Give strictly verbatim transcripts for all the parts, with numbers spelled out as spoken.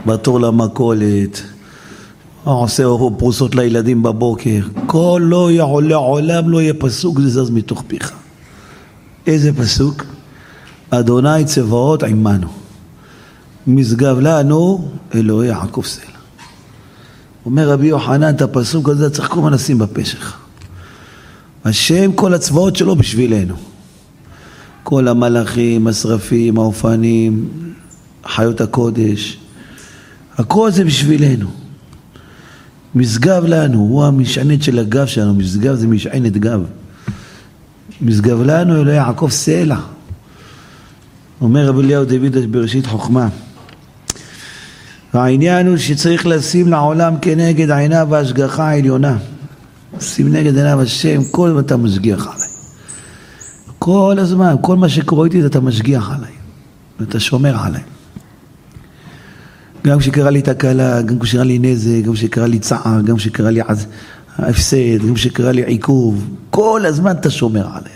בתור למכולת, עושה פרוסות לילדים בבוקר, כל לא יעולה עולם לא יהיה פסוק זה זז מתוך פיך. איזה פסוק? אדוני צבאות עמנו, משגב לנו אלוהי יעקב סלע. אומר רבי יוחנן, את הפסוק הזה צריך כל הזמן לשים בפה שלך. השם כל הצבאות שלו בשבילנו, כל המלאכים, השרפים, האופנים, חיות הקודש, הכל זה בשבילנו. משגב לנו, הוא המשענת של הגב שלנו, משגב זה משענת גב. משגב לנו אלוהי יעקב סלע. אומר רבי אליהו דוד בראשית חוכמה, העניין הוא שצריך לשים לעולם כנגד עיניו והשגחה העליונה. שים נגד עיניו השם, כל הזמן אתה משגיח עליי. כל הזמן, כל מה שקורה איתי אתה משגיח עליי. אתה שומר עליי. גם כשקרה לי תקלה, גם כשקרה לי נזק, גם כשקרה לי צער, גם כשקרה לי הפסד, גם כשקרה לי עיכוב. כל הזמן אתה שומר עליי.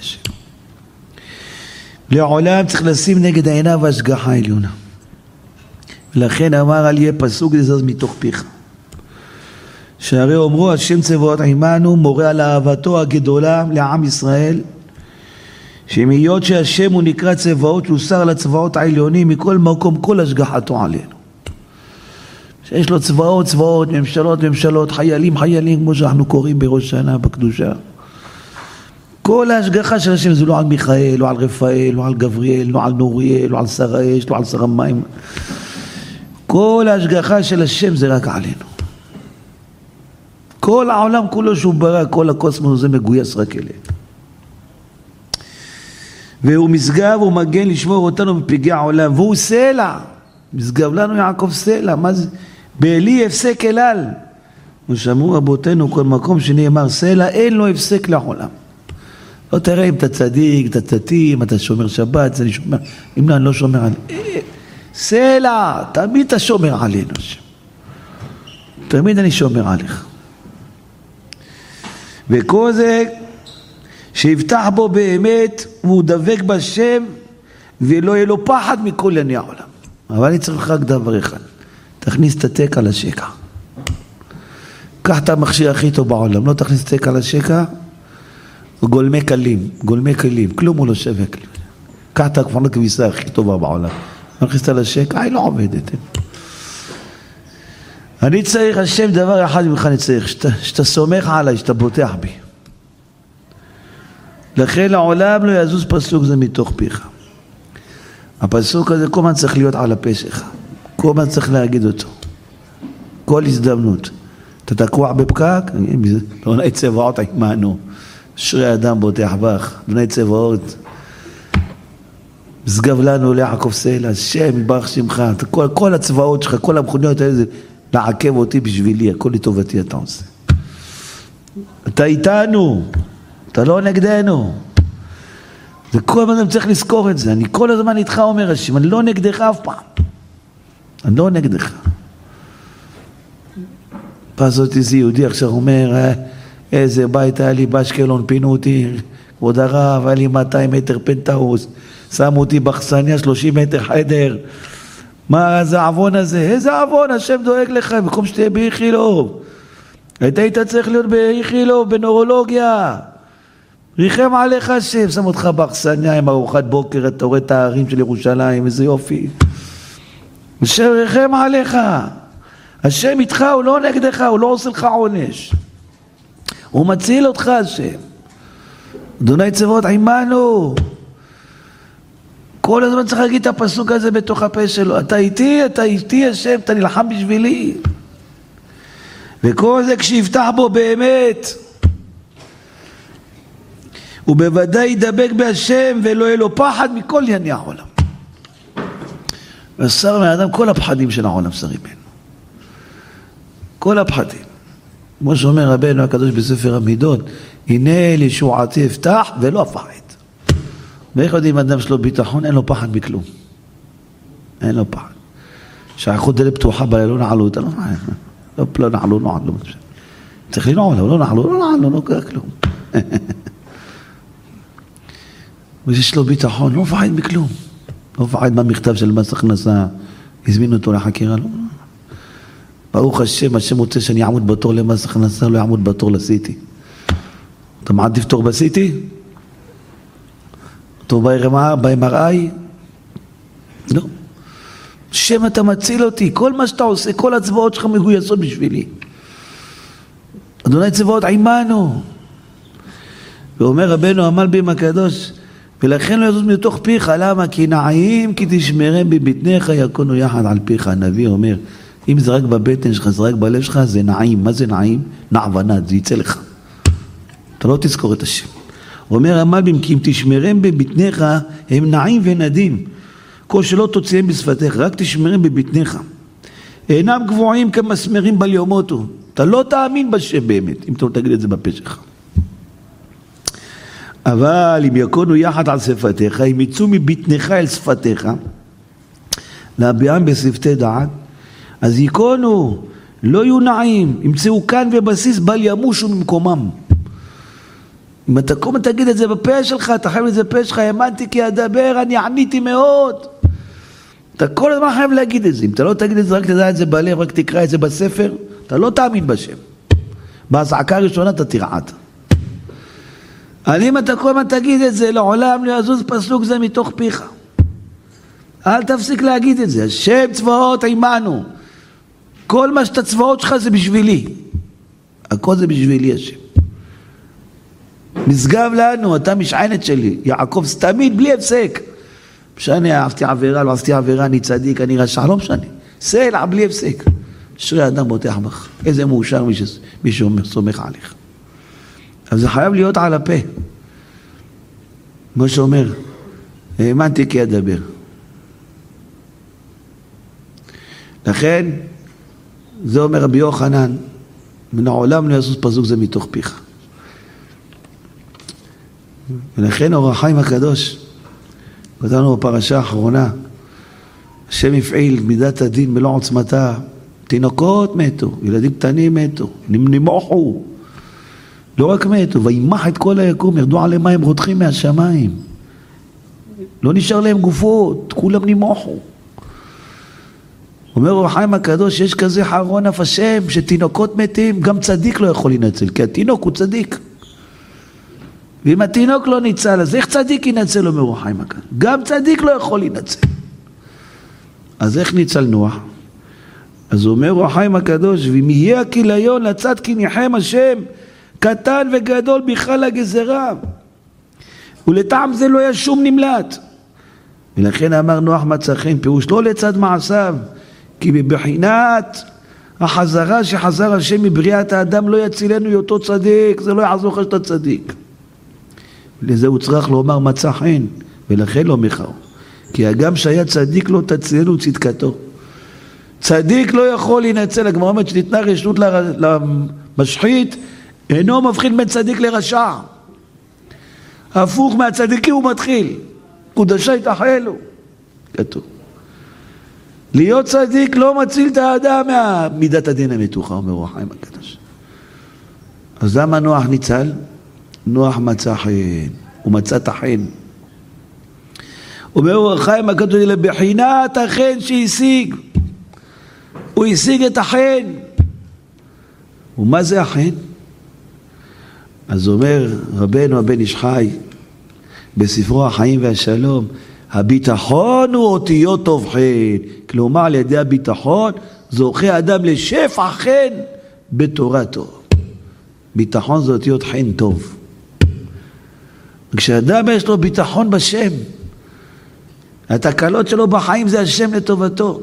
לעולם צריך לשים נגד עיניו והשגחה העליונה. ולכן אמר על יהיה פסוק לזז מתוך פיך. שהרי אומרו השם צבאות עמנו, מורה על אהבתו הגדולה לעם ישראל, שמיות שהשם הוא נקרא צבאות, הוא שר לצבאות העליונים מכל מקום, כל השגחתו עלינו. שיש לו צבאות, צבאות, ממשלות, ממשלות, חיילים, חיילים, כמו שאנחנו קוראים בראש שנה בקדושה. כל ההשגחה של השם זה לא על מיכאל, לא על רפאל, לא על גבריאל, לא על נוריאל, לא על שר האש, לא על שר המים. כל ההשגחה של השם זה רק עלינו. כל העולם כולו שהוא ברא, כל הקוסמוס זה מגויס רק אלינו. והוא משגב, הוא מגן לשמור אותנו מפגעי העולם, והוא סלע. משגב לנו יעקב סלע, מה זה? בעלי הפסק אלל. ושמעו רבותינו כל מקום שנאמר סלע, אין לו הפסק לעולם. לא תראה אם אתה צדיק, אתה תתי, אם אתה שומר שבת, אני שומר, אם לא, אני לא שומר עלינו. סלע, תמיד אתה שומר עלינו. תמיד אני שומר עליך. וכל זה שיבטח בו באמת, והוא דבק בשם, ולא יהיה לו פחד מכל ענייני העולם. אבל אני צריך רק דבר אחד, תכניס את התק על השקע. קח את המכשיר הכי טוב בעולם, לא תכניס את התק על השקע, גולמי כלים, גולמי כלים, כלום הוא לא שווה כלים. קח את הכפרנות כביסה הכי טובה בעולם, מכניס את על השקע, היא לא עובדת. אני צריך השם דבר אחד ממך אני צריך, שאתה, שאתה סומך עליי, שאתה בוטח בי. לכן לעולם לא יזוז פסוק זה מתוך פיך. הפסוק הזה כל מה צריך להיות על הפה שלך, כל מה צריך להגיד אותו, כל הזדמנות. אתה תקוע בפקק, אדוני צבאות עמנו, אשרי אדם בוטח בך, אדוני צבאות, משגב לנו ליעקב סלע, השם יברך שמך, כל, כל הצבאות שלך, כל המכוניות האלה, לעכב אותי בשבילי, הכל לטובתי אתה עושה. אתה איתנו, אתה לא נגדנו. זה כל הזמן צריך לזכור את זה. אני כל הזמן איתך אומר השם, אני לא נגדך אף פעם. אני לא נגדך. פס אותי זה יהודי עכשיו אומר, איזה בית היה לי באשקלון, פינו אותי, כבוד הרב, היה לי מאתיים מטר פנטהאוס, שמו אותי באכסניה שלושים מטר חדר. מה זה העוון הזה? איזה עוון? השם דואג לך, במקום שתהיה באיכילוב. היית היית צריך להיות באיכילוב, בנורולוגיה. ריחם עליך השם, שם אותך באכסניה עם ארוחת בוקר, אתה רואה את הערים של ירושלים, איזה יופי. השם ריחם עליך. השם איתך, הוא לא נגדך, הוא לא עושה לך עונש. הוא מציל אותך השם. אדוני צבאות עמנו. כל הזמן צריך להגיד את הפסוק הזה בתוך הפה שלו. אתה איתי, אתה איתי השם, אתה נלחם בשבילי. וכל זה כשיפתח בו באמת. הוא בוודאי ידבק בהשם ולא יהיה לו פחד מכל ענייני העולם. ושר מהאדם כל הפחדים של העולם שרים ממנו. כל הפחדים. כמו שאומר רבנו הקדוש בספר המידות, הנה לישועתי אפתח ולא אפחד. ואיך יודעים אדם שלו ביטחון? אין לו פחד מכלום. אין לו פחד. שהחוד דלת פתוחה בלילה לא נעלו אותה, לא, לא נעלו, לא נעלו. צריך לנעול, לא נעלו, לא נעלו, לא קרה כלום. ויש לו ביטחון, לא מפחד מכלום. לא מפחד מהמכתב של מס הכנסה, הזמינו אותו לחקירה, לא. ברוך השם, השם רוצה שאני אעמוד בתור למס הכנסה, לא יעמוד בתור לסיטי. אתה מעדיף תור בסיטי? תור ב-אם אר איי? לא. השם אתה מציל אותי, כל מה שאתה עושה, כל הצבאות שלך מגויסות בשבילי. אדוני צבאות עימנו. ואומר רבנו המלבים הקדוש, ולכן לא יזוז מתוך פיך, למה? כי נעים כי תשמרם בבטניך יקונו יחד על פיך. הנביא אומר, אם זה רק בבטן שלך, זה רק בלב שלך, זה נעים. מה זה נעים? נעבנת, זה יצא לך. אתה לא תזכור את השם. אומר המלבים, כי אם תשמרם בבטניך, הם נעים ונדים. כל שלא תוציאם בשפתיך, רק תשמרם בבטניך. אינם גבוהים כמסמרים בל ימותו. אתה לא תאמין בשם באמת, אם אתה לא תגיד את זה בפה שלך. אבל אם יקונו יחד על שפתיך, אם יצאו מבטנך אל שפתיך, להביעם בשפתי דעת, אז יקונו, לא יהיו נעים, ימצאו כאן ובסיס בל ימושו ממקומם. אם אתה קום תגיד את זה בפה שלך, אתה חייב את זה בפה שלך, האמנתי כי אדבר, אני עניתי מאוד. אתה כל הזמן חייב להגיד את זה, אם אתה לא תגיד את זה, רק תדע את זה בלב, רק תקרא את זה בספר, אתה לא תאמין בשם. בהזעקה הראשונה אתה תרעד. אבל אם אתה כל הזמן תגיד את זה, לעולם לא יזוז פסוק זה מתוך פיך. אל תפסיק להגיד את זה, השם צבאות עימנו. כל מה שאתה צבאות שלך זה בשבילי. הכל זה בשבילי השם. נשגב לנו, אתה משענת שלי, יעקב תמיד בלי הפסק. משנה, אהבתי עבירה, לא עשיתי עבירה, אני צדיק, אני רשע, לא משנה. סלע בלי הפסק. שרי אדם בוטח בך. איזה מאושר מי שסומך עליך. אבל זה חייב להיות על הפה. כמו שאומר, האמנתי כי אדבר. לכן, זה אומר רבי יוחנן, מן העולם לא יזוז פסוק זה מתוך פיך. ולכן אור החיים הקדוש, כתבנו בפרשה האחרונה, השם הפעיל מידת הדין מלוא עוצמתה, תינוקות מתו, ילדים קטנים מתו, נמוחו, לא רק מתו, וימח את כל היקום, ירדו עליהם מים רותחים מהשמיים, לא נשאר להם גופות, כולם נמוחו. אומר אור החיים הקדוש, יש כזה חרון אף השם, שתינוקות מתים, גם צדיק לא יכול לנצל, כי התינוק הוא צדיק. ואם התינוק לא ניצל, אז איך צדיק ינצל, אומר אור החיים הקדוש? גם צדיק לא יכול לנצל. אז איך ניצל נוח? אז הוא אומר אור החיים הקדוש, ואם יהיה הכיליון לצד כי ניחם השם, קטן וגדול בכלל הגזרה, ולטעם זה לא היה שום נמלט. ולכן אמר נוח מצא חן, פירוש לא לצד מעשיו, כי בבחינת החזרה שחזר השם מבריאת האדם לא יצילנו אותו צדיק, זה לא יעזור לך שאתה צדיק. לזה הוא צריך לומר מצא חן, ולכן לא מחר. כי הגם שהיה צדיק לא תצילנו צדקתו. צדיק לא יכול להינצל, הגמרא אומרת שניתנה רשות למשחית, אינו מבחין בין צדיק לרשע. הפוך מהצדיקים הוא מתחיל. קודשי יתאכלו. כתוב. להיות צדיק לא מציל את האדם מהמידת הדין המתוחה, אומר אור החיים הקדוש. אז למה נוח ניצל? נוח מצא חן, הוא מצא את החן. אומר אור החיים הקדוש, לבחינת החן שהשיג. הוא השיג את החן. ומה זה החן? אז אומר רבנו הבן איש חי, בספרו החיים והשלום, הביטחון הוא אותיות טוב חן. כלומר, על ידי הביטחון, זוכה אדם לשפע חן בתורתו. ביטחון זה אותיות חן טוב. כשאדם יש לו ביטחון בשם, התקלות שלו בחיים זה השם לטובתו.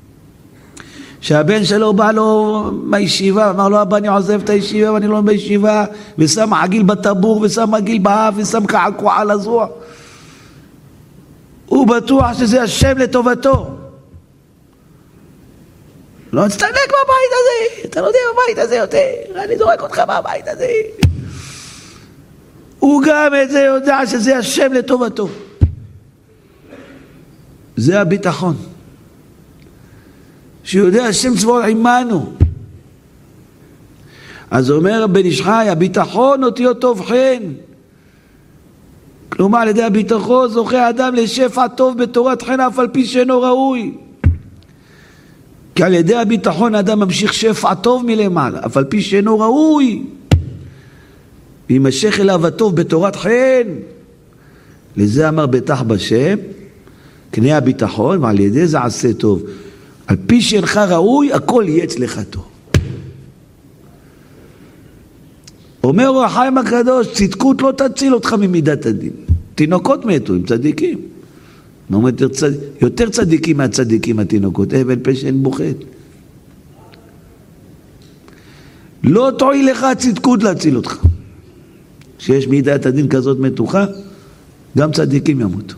שהבן שלו בא לו מהישיבה, אמר לו, אבא אני עוזב את הישיבה ואני לא בישיבה, ושם עגיל בטבור ושם עגיל באף ושם קעקוע על הזרוע. הוא בטוח שזה השם לטובתו. לא תסתלק מהבית הזה, אתה לא יודע בבית הזה יותר, אני זורק אותך מהבית הזה. הוא גם את זה יודע שזה השם לטובתו. זה הביטחון. שיודע השם צבאות עימנו. אז אומר בן איש חי, הביטחון אותיות טוב חן. כלומר, על ידי הביטחון זוכה האדם לשפע טוב בתורת חן, אף על פי שאינו ראוי. כי על ידי הביטחון האדם ממשיך שפע טוב מלמעלה, אף על פי שאינו ראוי. וימשך אליו הטוב בתורת חן. לזה אמר בטח בשם, קנה הביטחון, ועל ידי זה עשה טוב. על פי שאינך ראוי, הכל יהיה אצלך טוב. אומר אור החיים הקדוש, צדקות לא תציל אותך ממידת הדין. תינוקות מתו עם צדיקים. יותר, צד... יותר צדיקים מהצדיקים התינוקות, אבן פשע אין בוחד. לא תועיל לך צדקות להציל אותך. כשיש מידת הדין כזאת מתוחה, גם צדיקים ימותו.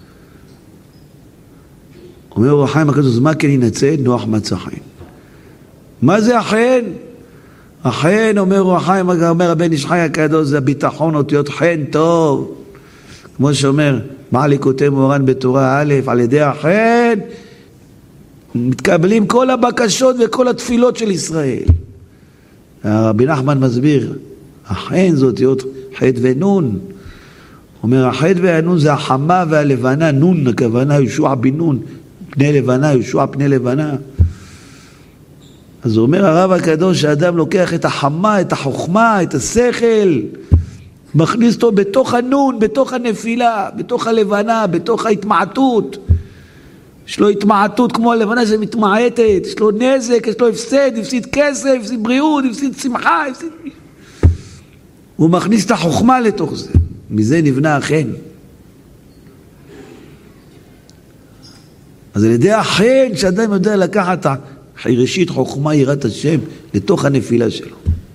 אומר אור החיים הקדוש, מה כן ינצל? נוח מצא חן. מה זה החן? החן, אומר אור החיים, אומר הבן איש חי הקדוש, זה הביטחון, אותיות חן טוב. כמו שאומר, מעלי כותב מורן בתורה א', על ידי החן, מתקבלים כל הבקשות וכל התפילות של ישראל. הרבי נחמן מסביר, החן זה אותיות ח' ונון. אומר, הח' והנון זה החמה והלבנה, נון, הכוונה ישוע בנון, פני לבנה, ישוע פני לבנה. אז הוא אומר הרב הקדוש שהאדם לוקח את החמה, את החוכמה, את השכל, מכניס אותו בתוך הנון, בתוך הנפילה, בתוך הלבנה, בתוך ההתמעטות. יש לו התמעטות כמו הלבנה שמתמעטת, יש לו נזק, יש לו הפסד, הפסיד כסף, הפסיד בריאות, הפסיד שמחה, הפסיד... הוא מכניס את החוכמה לתוך זה. מזה נבנה החן. אז על ידי החן שאדם יודע לקחת ראשית חוכמה יראת השם לתוך הנפילה שלו.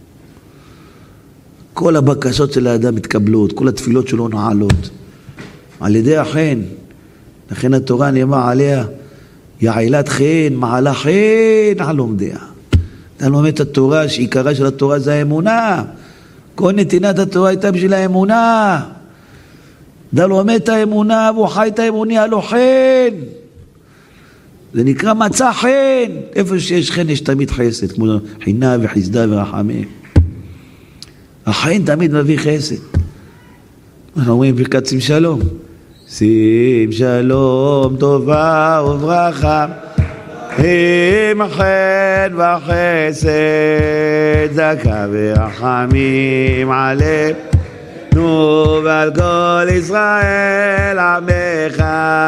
כל הבקשות של האדם מתקבלות, כל התפילות שלו נעלות. על ידי החן. לכן התורה נאמר עליה, יעילת חן, מעלה חן על לומדיה. אתה לומד את התורה, שעיקרה של התורה זה האמונה. כל נתינת התורה הייתה בשביל האמונה. אתה לומד את האמונה, והוא חי את האמוני, הלא חן. זה נקרא מצא חן. איפה שיש חן יש תמיד חסד, כמו חינה וחסדה ורחמים. החן תמיד מביא חסד. אנחנו אומרים ברכת שים שלום. שים שלום טובה וברכה, עם חן וחסד, צדקה ורחמים עלינו ועל כל ישראל עמך,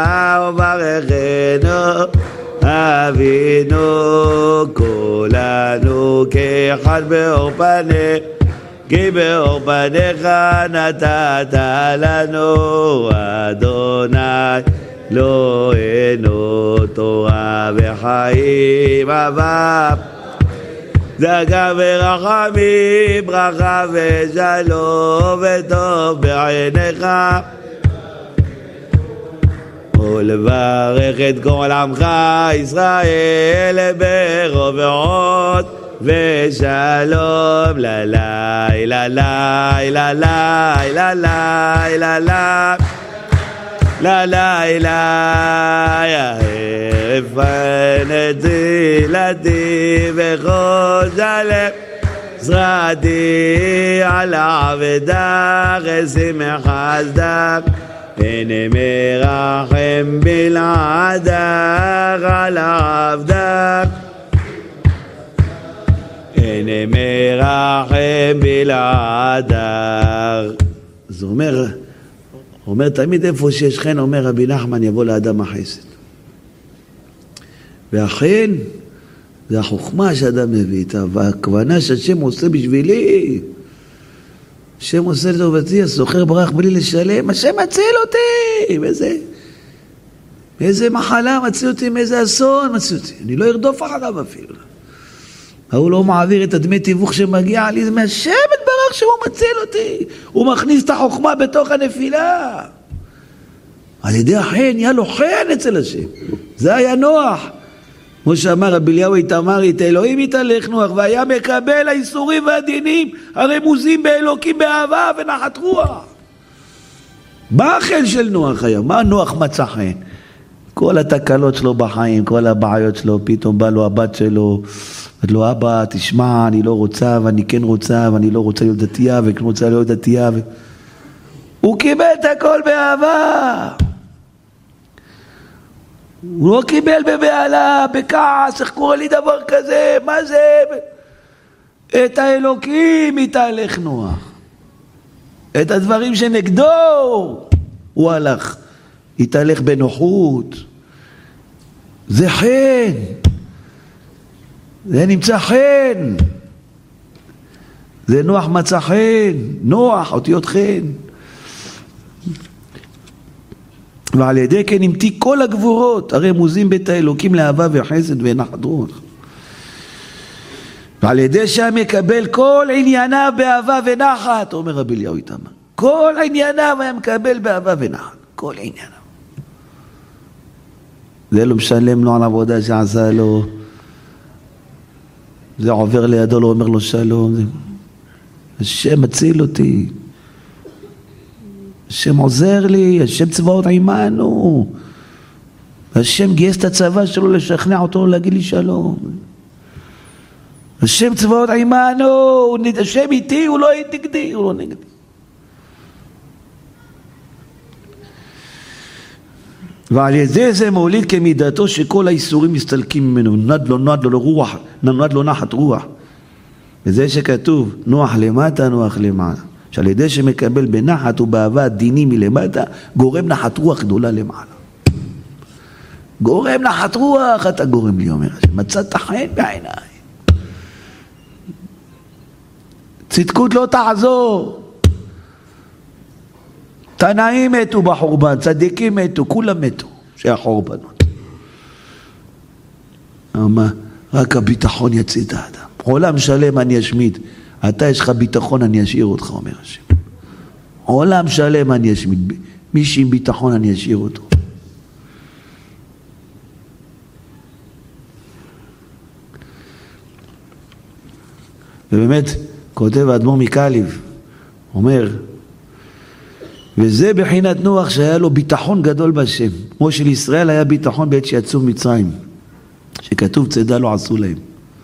וברכנו אבינו כולנו כאחד באור פניך, כי באור פניך נתת לנו אדוני אלוהינו תורה וחיים אהבה, צדקה ורחמים, ברכה ושלום וטוב בעיניך, ולברך את כל עמך ישראל ברוב ועוד ושלום ללילה לילה לילה לילה לילה לילה יערף נטילתי וכל זלם זרעתי על עבדך אשימך חסדך, הנה מרחם בלעדך על עבדך, הנה מרחם בלעדך. זה אומר, אומר תמיד איפה שיש חן, אומר רבי נחמן, יבוא לאדם החסד. והחן זה החוכמה שאדם מביא איתה, והכוונה שהשם עושה בשבילי. השם עושה לטובתי, הסוחר ברח בלי לשלם, השם מציל אותי. מאיזה, מאיזה מחלה מציל אותי, מאיזה אסון מציל אותי. אני לא ארדוף אחריו אפילו. הוא לא מעביר את הדמי תיווך שמגיע לי, זה מהשם התברך שהוא מציל אותי. הוא מכניס את החוכמה בתוך הנפילה. על ידי החן, יהיה לו חן אצל השם. זה היה נוח. כמו שאמר רבי אליהו איתמר, את אלוהים יתהלך נוח, והיה מקבל האיסורים והדינים הרמוזים באלוקים באהבה ונחת רוח. מה החן של נוח היה? מה נוח מצא חן? כל התקלות שלו בחיים, כל הבעיות שלו, פתאום בא לו הבת שלו, אמרת לו, אבא, תשמע, אני לא רוצה, ואני כן רוצה, ואני לא רוצה להיות דתייה, וכן רוצה להיות דתייה. ו... הוא קיבל את הכל באהבה. הוא לא קיבל בבעלה, בכעס, איך קורא לי דבר כזה, מה זה? את האלוקים התהלך נוח. את הדברים שנגדו הוא הלך. התהלך בנוחות. זה חן. זה נמצא חן. זה נוח מצא חן. נוח, אותיות חן. ועל ידי כן נמתי כל הגבורות, הרי מוזים בית האלוקים לאהבה וחסד ונחת רוח. ועל ידי שם יקבל כל ענייניו באהבה ונחת, אומר רבי אליהו איתמר. כל ענייניו היה מקבל באהבה ונחת, כל ענייניו. זה לא משלם לו על עבודה שעשה לו, זה עובר לידו, לא אומר לו שלום. זה... השם מציל אותי. השם עוזר לי, השם צבאות עימנו. השם גייס את הצבא שלו לשכנע אותו להגיד לי שלום. השם צבאות עימנו, השם איתי, הוא לא נגדי, הוא לא נגדי. ועל ידי זה מוליד כמידתו שכל האיסורים מסתלקים ממנו, נד לו נד לו רוח, נד לו נחת רוח. וזה שכתוב, נוח למטה, נוח למעלה. שעל ידי שמקבל בנחת ובאהבה דינים מלמטה, גורם נחת רוח גדולה למעלה. גורם נחת רוח, אתה גורם לי, אומר, שמצאת חן בעיניי. צדקות לא תעזור. תנאים מתו בחורבן, צדיקים מתו, כולם מתו, שהחורבנות. אבל רק הביטחון יציל את האדם. עולם שלם אני אשמיד. אתה יש לך ביטחון, אני אשאיר אותך, אומר השם. עולם שלם אני אשמיד. מי שעם ביטחון אני אשאיר אותו. ובאמת, כותב האדמו"ר מקאליב, אומר, וזה בחינת נוח שהיה לו ביטחון גדול בשם. כמו שלישראל היה ביטחון בעת שיצאו מצרים. שכתוב צדה לא עשו להם.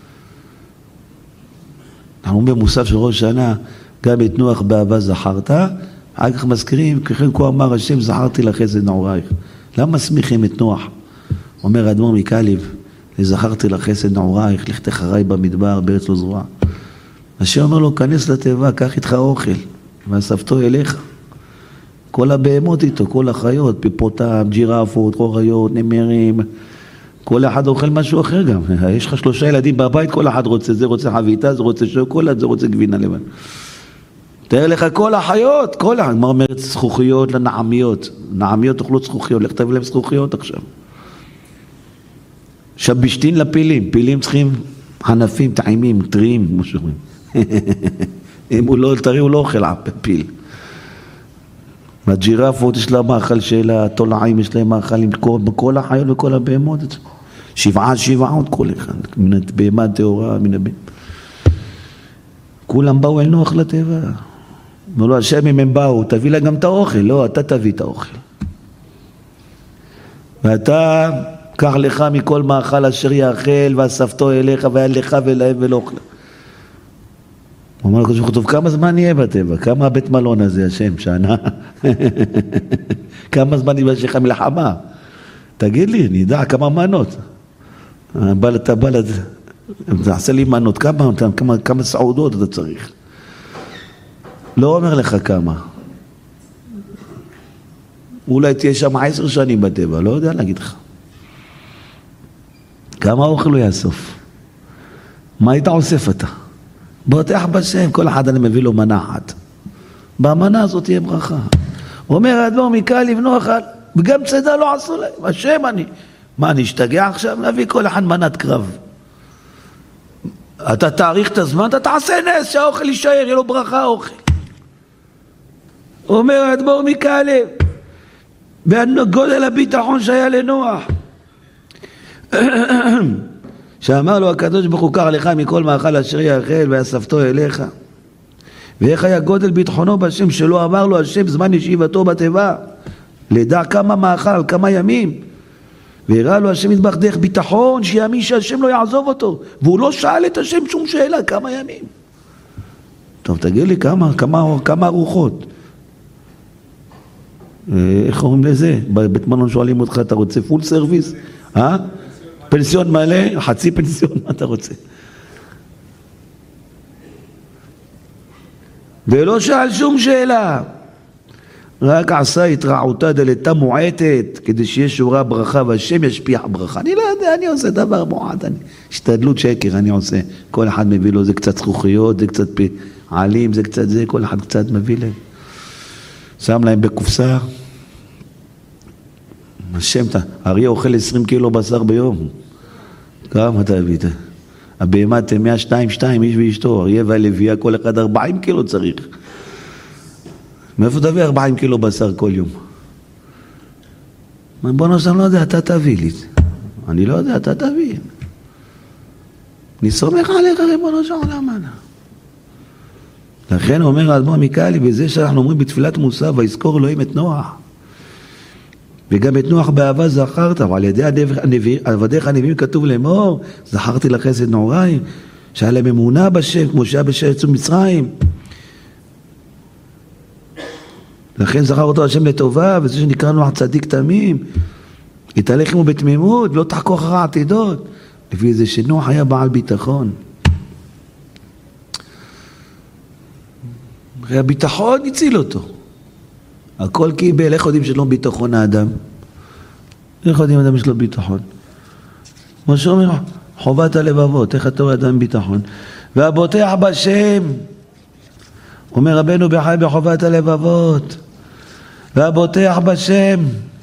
אנחנו במוסף של ראש שנה, גם את נוח באהבה זכרת, אחר כך מזכירים, ככן כה אמר השם, זכרתי לחסד נעורייך. למה מסמיכים את נוח? אומר האדמו"ר מקאליב, זכרתי לחסד נעורייך, לכת אחריי במדבר, בארץ לא זרועה. השם אומר לו, כנס לתיבה, קח איתך אוכל, ואספתו אליך. כל הבהמות איתו, כל החיות, פיפוטם, ג'ירפות, חוריות, נמרים, כל אחד אוכל משהו אחר גם. יש לך שלושה ילדים בבית, כל אחד רוצה, זה רוצה חביתה, זה רוצה שוקולד, זה רוצה גבינה לבן. תאר לך כל החיות, כל החיות, מה אומרת זכוכיות לנעמיות? נעמיות אוכלות זכוכיות, לך תביא להם זכוכיות עכשיו. שבשתין לפילים, פילים צריכים ענפים, טעימים, טריים, כמו שאומרים. אם הוא לא טרי, הוא לא אוכל פיל. הג'ירפות יש לה מאכל שלה, התולעים יש להם מאכלים, בכל החיות וכל הבהמות. שבעה שבעות כל אחד, מן הבהמה טהורה, מן הבהמה. כולם באו אל נוח לטבע. אמרו לו, השם אם הם באו, תביא לה גם את האוכל. לא, אתה תביא את האוכל. ואתה, קח לך מכל מאכל אשר יאכל, ואספתו אליך, והיה לך ולהם ולא אוכלה. הוא אומר לו, טוב, כמה זמן יהיה בטבע? כמה הבית מלון הזה, השם, שנה? כמה זמן יהיה שלך מלחמה? תגיד לי, אני יודע כמה מנות. אתה בא לזה, תעשה לי מנות, כמה, כמה, כמה סעודות אתה צריך. לא אומר לך כמה. אולי תהיה שם עשר שנים בטבע, לא יודע להגיד לך. כמה אוכל הוא יאסוף? מה היית אוסף אתה? בוטח בשם, כל אחד אני מביא לו מנה אחת. במנה הזאת תהיה ברכה. הוא אומר, האדמו"ר מקאליב נוח, וגם צדה לא עשו להם, השם אני. מה, אני אשתגע עכשיו? נביא כל אחד מנת קרב. אתה תאריך את הזמן, אתה תעשה נס שהאוכל יישאר, יהיה לו ברכה האוכל. הוא אומר, האדמו"ר מקאליב, והגודל הביטחון שהיה לנוח. שאמר לו הקדוש ברוך הוא, קח לך מכל מאכל אשר יאכל ואספתו אליך. ואיך היה גודל ביטחונו בשם שלא אמר לו השם זמן ישיבתו בתיבה, לדע כמה מאכל, כמה ימים. והראה לו השם יתברך דרך ביטחון שיאמין שהשם לא יעזוב אותו, והוא לא שאל את השם שום שאלה, כמה ימים. טוב, תגיד לי כמה, כמה, כמה ארוחות. איך אומרים לזה? בבית מלון שואלים אותך, אתה רוצה פול סרוויס? אה? פנסיון מלא, חצי פנסיון, מה אתה רוצה? ולא שאל שום שאלה, רק עשה התרעותה דלתה מועטת, כדי שיש שורה ברכה והשם ישפיע ברכה. אני לא יודע, אני עושה דבר מועט, אני, השתדלות שקר אני עושה. כל אחד מביא לו, זה קצת זכוכיות, זה קצת עלים, זה קצת זה, כל אחד קצת מביא להם. שם להם בקופסה. השם, אריה אוכל עשרים קילו בשר ביום. כמה אתה הביא? הבהמה מאה שתיים שתיים, איש ואשתו, אריה והלוויה, כל אחד ארבעים קילו צריך. מאיפה תביא ארבעים קילו בשר כל יום? בוא נוסף, לא יודע, אתה תביא לי. אני לא יודע, אתה תביא. אני סומך עליך, ריבונו של עולם. לכן אומר האדמו"ר מקאלי, בזה שאנחנו אומרים בתפילת מוסף, ויזכור אלוהים את נוח. וגם את נוח באהבה זכרת, אבל על ידי עבדיך הנביאים כתוב לאמור, זכרתי לחסד נעוריים, שהיה להם אמונה בשם, כמו שהיה בשם יצאו מצרים. לכן זכר אותו השם לטובה, וזה שנקרא נוח צדיק תמים, יתהלך עמו בתמימות, ולא תחקור אחר העתידות. לפי זה שנוח היה בעל ביטחון. הביטחון הציל אותו. הכל קיבל, איך יודעים שלא ביטחון האדם? איך יודעים אדם יש לו ביטחון? כמו שאומר, חובת הלבבות, איך אתה רואה אדם ביטחון? והבוטח בשם, אומר רבנו בחי בחובת הלבבות, והבוטח בשם,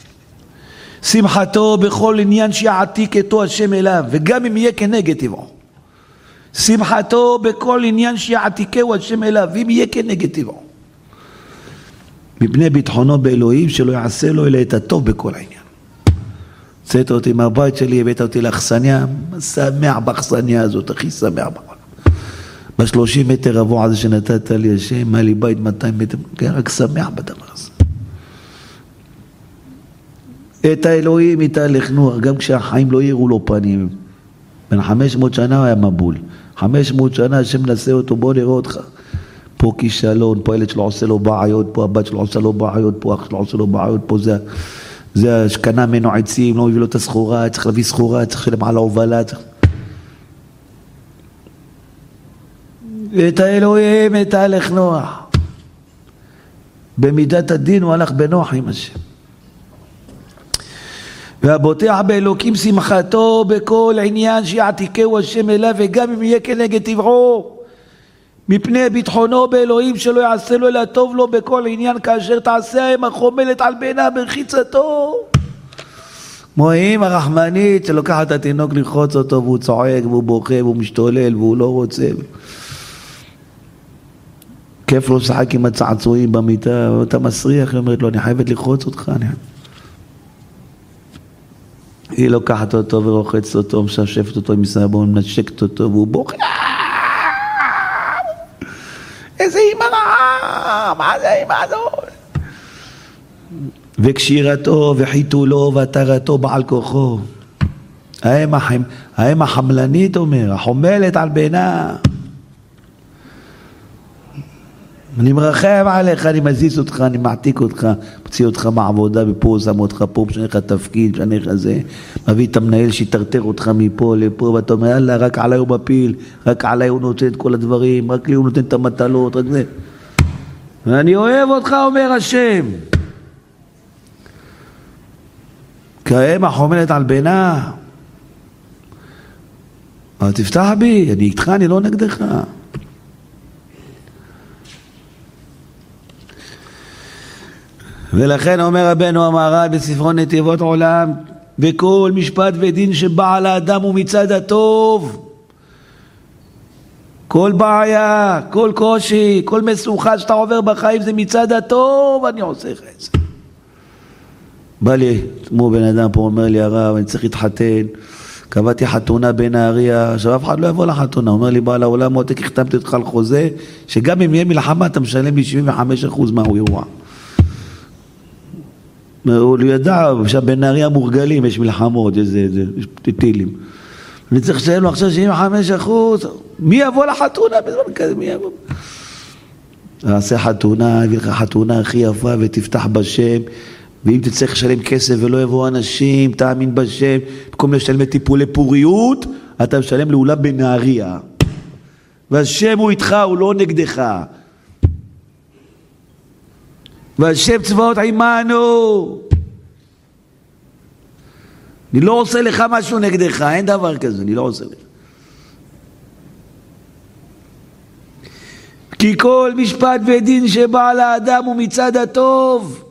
שמחתו בכל עניין שיעתיק אתו השם אליו, וגם אם יהיה כנגד טבעו. שמחתו בכל עניין שיעתיקהו השם אליו, ואם יהיה כנגד טבעו. מפני ביטחונו באלוהים, שלא יעשה לו אלא את הטוב בכל העניין. צאת אותי מהבית שלי, הבאת אותי לאכסניה, שמח באכסניה הזאת, הכי שמח בעולם. בשלושים מטר רבוע הזה שנתת לי השם, מה לי בית מאתיים מטר, רק שמח בדבר הזה. את האלוהים יתהלך נוח, גם כשהחיים לא יראו לו פנים. בן חמש מאות שנה הוא היה מבול. חמש מאות שנה השם נעשה אותו, בוא נראה אותך. פה כישלון, פה הילד שלו עושה לו בעיות, פה הבת שלו עושה לו בעיות, פה אח שלו עושה לו בעיות, פה זה, זה השקנה ממנו עצים, לא מביא לו את הסחורה, צריך להביא סחורה, צריך לשלם על ההובלה. צריך... את האלוהים יתהלך נוח. במידת הדין הוא הלך בנוח עם השם. והבוטח באלוקים שמחתו בכל עניין שיעתיקהו השם אליו, וגם אם יהיה כנגד טבעו, מפני ביטחונו באלוהים שלא יעשה לו אלא טוב לו בכל עניין, כאשר תעשה האם החומלת על בנה ברחיצתו. כמו האמא הרחמנית שלוקחת את התינוק לרחוץ אותו, והוא צועק והוא בוכה והוא משתולל והוא לא רוצה, כיף לו לשחק עם הצעצועים במיטה, ואתה מסריח, היא אומרת לו, אני חייבת לרחוץ אותך. אני... היא לוקחת אותו ורוחצת אותו, משפשפת אותו עם סבון, מנשקת אותו והוא בוכה. איזה אימא רעה, מה זה אימא הזאת? וקשירתו וחיתולו והתרתו בעל כוחו. האם החמלנית אומר, החומלת על בנה. אני מרחם עליך, אני מזיז אותך, אני מעתיק אותך, מוציא אותך מעבודה ופה, שם אותך פה, משנה לך תפקיד, משנה לך זה, מביא את המנהל שיטרטר אותך מפה לפה, ואתה אומר, יאללה, רק עליי הוא מפיל, רק עליי הוא נותן את כל הדברים, רק לי הוא נותן את המטלות, רק זה. ואני אוהב אותך, אומר השם. כאם החומלת על בנה. אבל תפתח בי, אני איתך, אני לא נגדך. ולכן אומר רבנו המהר"ל בספרו נתיבות עולם, וכל משפט ודין שבא על האדם הוא מצד הטוב. כל בעיה, כל קושי, כל מסוכה שאתה עובר בחיים זה מצד הטוב, אני עושה לך את זה. בא לי, כמו בן אדם פה אומר לי, הרב, אני צריך להתחתן, קבעתי חתונה בנהריה, עכשיו אף אחד לא יבוא לחתונה, אומר לי, בעל העולם, מותק, החתמתי אותך על חוזה, שגם אם יהיה מלחמה אתה משלם לי שבעים וחמישה אחוז מהאירוע. הוא ידע, עכשיו בנהריה מורגלים, יש מלחמות, יש טילים. אני צריך לשלם לו עכשיו שבעים וחמישה אחוז, מי יבוא לחתונה בזמן כזה, מי יבוא? תעשה חתונה, הביא לך חתונה הכי יפה ותפתח בשם, ואם תצטרך לשלם כסף ולא יבואו אנשים, תאמין בשם, במקום לשלם טיפולי פוריות, אתה משלם לאולם בנהריה. והשם הוא איתך, הוא לא נגדך. והשם צבאות עמנו. אני לא עושה לך משהו נגדך, אין דבר כזה, אני לא עושה לך. כי כל משפט ודין שבא לאדם הוא מצד הטוב.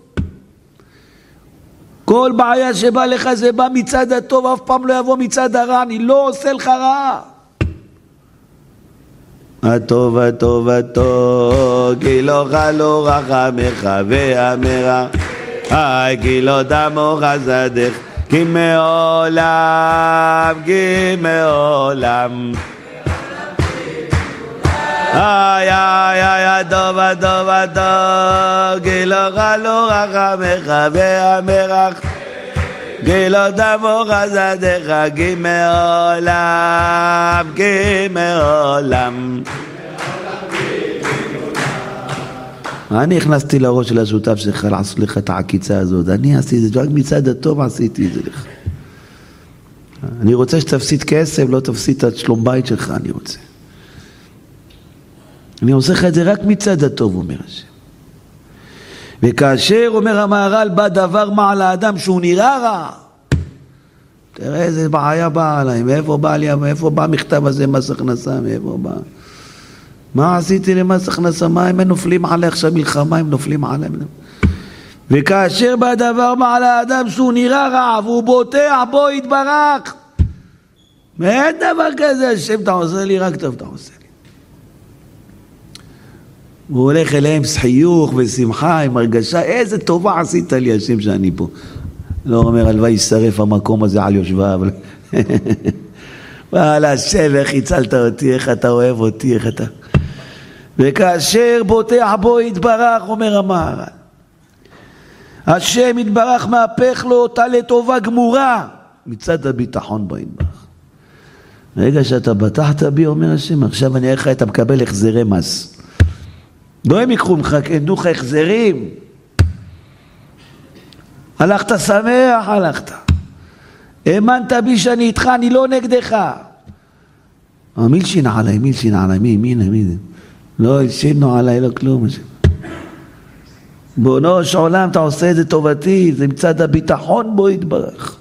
כל בעיה שבא לך זה בא מצד הטוב, אף פעם לא יבוא מצד הרע, אני לא עושה לך רע. הטוב הטוב הטוב, כי לא חלו רחמך ואמרה, כי לא דמו חסדך, כי מעולם, כי מעולם. איי איי איי הטוב הטוב הטוב, כי לא חלו רחמך ואמרה, כי לא דמו חסדך, כי מעולם, כי מעולם. אני הכנסתי לראש של השותף שלך לעשות לך את העקיצה הזאת, אני עשיתי את זה, רק מצד הטוב עשיתי את זה לך. אני רוצה שתפסיד כסף, לא תפסיד את שלום בית שלך, אני רוצה. אני עושה לך את זה רק מצד הטוב, אומר השם. וכאשר, אומר המהר"ל, בא דבר מה על האדם שהוא נראה רע, תראה איזה בעיה באה עליי, מאיפה בא לי, מאיפה בא המכתב הזה, מס הכנסה, מאיפה בא? מה עשיתי למס הכנסה? מה הם נופלים עלי עכשיו מלחמה, הם נופלים עלי. וכאשר בא דבר מה על האדם שהוא נראה רע, והוא בוטח בו יתברך, אין דבר כזה, השם אתה עושה לי, רק טוב אתה עושה לי. הוא הולך אליהם חיוך ושמחה, עם הרגשה, איזה טובה עשית לי השם שאני פה. לא אומר, הלוואי ישרף המקום הזה על יושביו. וואלה, השם, איך הצלת אותי, איך אתה אוהב אותי, איך אתה... וכאשר בוטח בו יתברך, אומר המהר"ל, השם יתברך מהפך לו אותה לטובה גמורה, מצד הביטחון בו יתברך. רגע שאתה בטחת בי, אומר השם, עכשיו אני איך אתה מקבל החזרי מס. לא הם יקחו ממך, תנו לך החזרים. הלכת שמח, הלכת. האמנת בי שאני איתך, אני לא נגדך. מי שינה עליי, מי שינה עליי, מי, מי, מי, מי. לא שינו עליי, לא כלום. בונו של עולם, אתה עושה את זה טובתי, זה מצד הביטחון בו יתברך.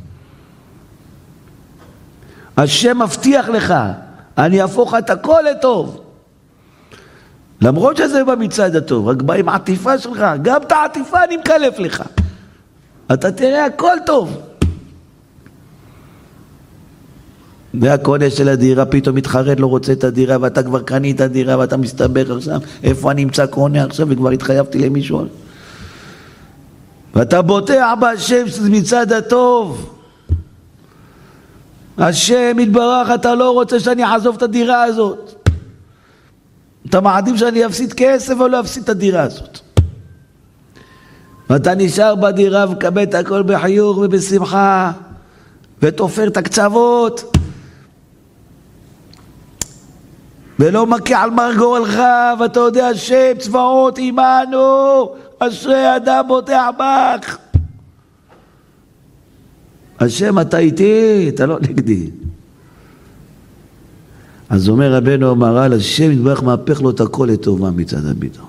השם מבטיח לך, אני אהפוך את הכל לטוב. למרות שזה במצד הטוב, רק בא עם עטיפה שלך, גם את העטיפה אני מקלף לך. אתה תראה הכל טוב. והקונה של הדירה פתאום מתחרד, לא רוצה את הדירה, ואתה כבר קנית את הדירה, ואתה מסתבך עכשיו, איפה אני אמצא קונה עכשיו, וכבר התחייבתי למישהו. ואתה בוטח בהשם שזה מצד הטוב. השם יתברך, אתה לא רוצה שאני אחזוב את הדירה הזאת. אתה מעדיף שאני אפסיד כסף או לא אפסיד את הדירה הזאת. ואתה נשאר בדירה וקבל את הכל בחיוך ובשמחה, ותופר את הקצוות, ולא מכה על מר גורלך, ואתה יודע השם צבאות עמנו, אשרי אדם בוטח בך. השם אתה איתי, אתה לא נגדי. אז אומר רבנו המהר"ל, השם יתברך מהפך לו את הכל לטובה מצד הביטחון.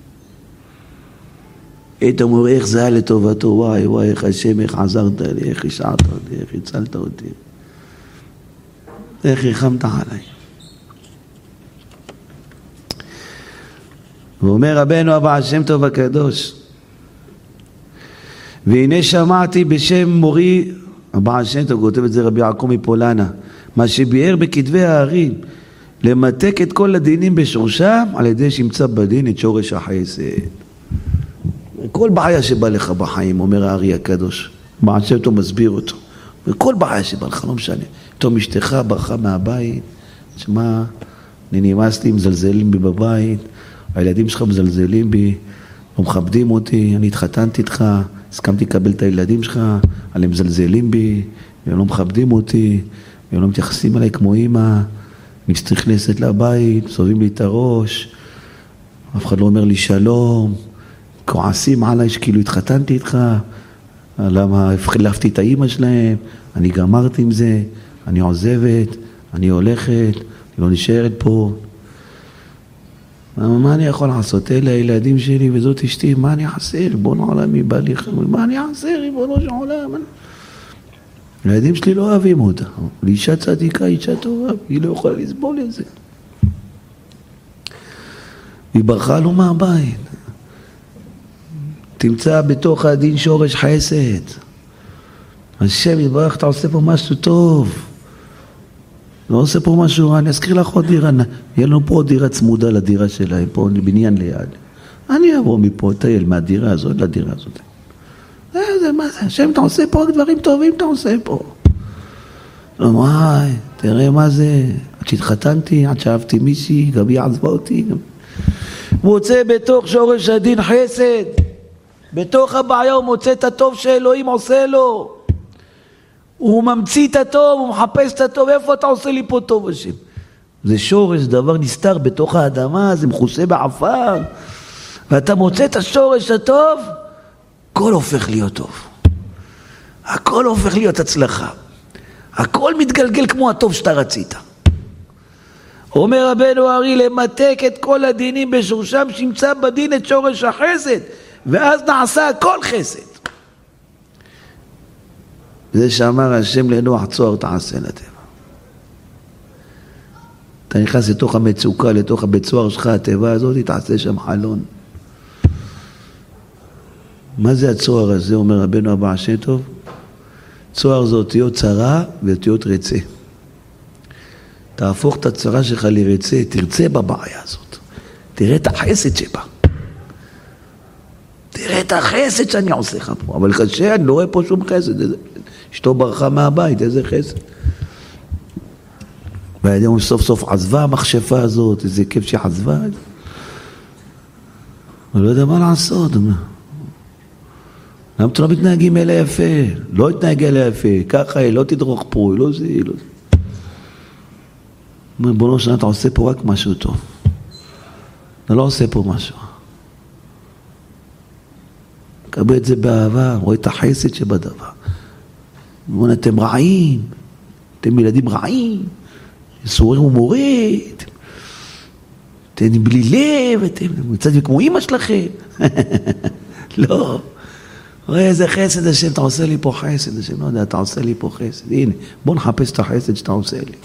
היית אומר איך זה היה לטובתו, וואי וואי איך השם, איך עזרת לי, איך השעת אותי, איך הצלת אותי, איך ריחמת עליי. ואומר רבנו הבעל שם טוב הקדוש, והנה שמעתי בשם מורי, הבעל שם טוב כותב את זה רבי יעקב מפולנה, מה שביאר בכתבי הערים, למתק את כל הדינים בשורשם, על ידי שימצא בדין את שורש החסד. כל בעיה שבא לך בחיים, אומר הארי הקדוש, בעל שם טוב מסביר אותו, וכל בעיה שבא לך, לא משנה, פתאום אשתך ברחה מהבית, תשמע, אני נמאסתי, מזלזלים בי בבית, הילדים שלך מזלזלים בי, לא מכבדים אותי, אני התחתנתי איתך, הסכמתי לקבל את הילדים שלך, אבל הם מזלזלים בי, הם לא מכבדים אותי, הם לא מתייחסים אליי כמו אמא, אני צריך לצאת לבית, סובבים לי את הראש, אף אחד לא אומר לי שלום, כועסים עליי שכאילו התחתנתי איתך, למה החלפתי את האמא שלהם, אני גמרתי עם זה, אני עוזבת, אני הולכת, אני לא נשארת פה. מה אני יכול לעשות? אלה הילדים שלי וזאת אשתי, מה אני אעשה? ריבונו עולמי בא לי חמור, מה אני אעשה? ריבונו של עולם. הילדים שלי לא אוהבים אותה. לאישה צדיקה, אישה טובה, היא לא יכולה לסבול את זה. היא ברחה לו מהבית. תמצא בתוך הדין שורש חסד. השם יתברך, אתה עושה פה משהו טוב. לא עושה פה משהו רע, אני אזכיר לך עוד דירה. יהיה לנו פה עוד דירה צמודה לדירה שלהם, פה בניין ליד. אני אבוא מפה, טייל מהדירה הזאת לדירה הזאת. זה מה זה? השם, אתה עושה פה דברים טובים, אתה עושה פה. לא, וואי, תראה מה זה. עד שהתחתנתי, עד שאהבתי מישהי, גם היא עזבה אותי. מוצא בתוך שורש הדין חסד. בתוך הבעיה הוא מוצא את הטוב שאלוהים עושה לו. הוא ממציא את הטוב, הוא מחפש את הטוב. איפה אתה עושה לי פה טוב, השם? זה שורש, דבר נסתר בתוך האדמה, זה מכוסה בעפר. ואתה מוצא את השורש הטוב, הכל הופך להיות טוב. הכל הופך להיות הצלחה. הכל מתגלגל כמו הטוב שאתה רצית. אומר רבנו ארי, למתק את כל הדינים בשורשם, שימצא בדין את שורש החסד, ואז נעשה הכל חסד. זה שאמר השם לנוח, צוהר תעשה לטבע. אתה נכנס לתוך המצוקה, לתוך הבית סוהר שלך, הטבע הזאת, תעשה שם חלון. מה זה הצוהר הזה, אומר רבנו הבעל שם טוב? צוהר זה אותיות צרה ואותיות רצה. תהפוך את הצרה שלך לרצה, תרצה בבעיה הזאת. תראה את החסד שבה. תראה את החסד שאני עושה לך פה. אבל קשה, אני לא רואה פה שום חסד. אשתו ברחה מהבית, איזה חסד. והיום סוף סוף עזבה המחשפה הזאת, איזה כיף שעזבה. אני לא יודע מה לעשות. למה אתם לא מתנהגים אלה יפה? לא התנהג אלה יפה. ככה, לא תדרוך פה, לא זה, לא זה. בואו שנה, אתה עושה פה רק משהו טוב. אתה לא עושה פה משהו. קבל את זה באהבה, רואה את החסד שבדבר. בואו, אתם רעים, אתם ילדים רעים, סורר ומורד, אתם בלי לב, אתם מצאתם כמו אמא שלכם. לא. רואה איזה חסד השם, אתה עושה לי פה חסד, השם לא יודע, אתה עושה לי פה חסד. הנה, בוא נחפש את החסד שאתה עושה לי.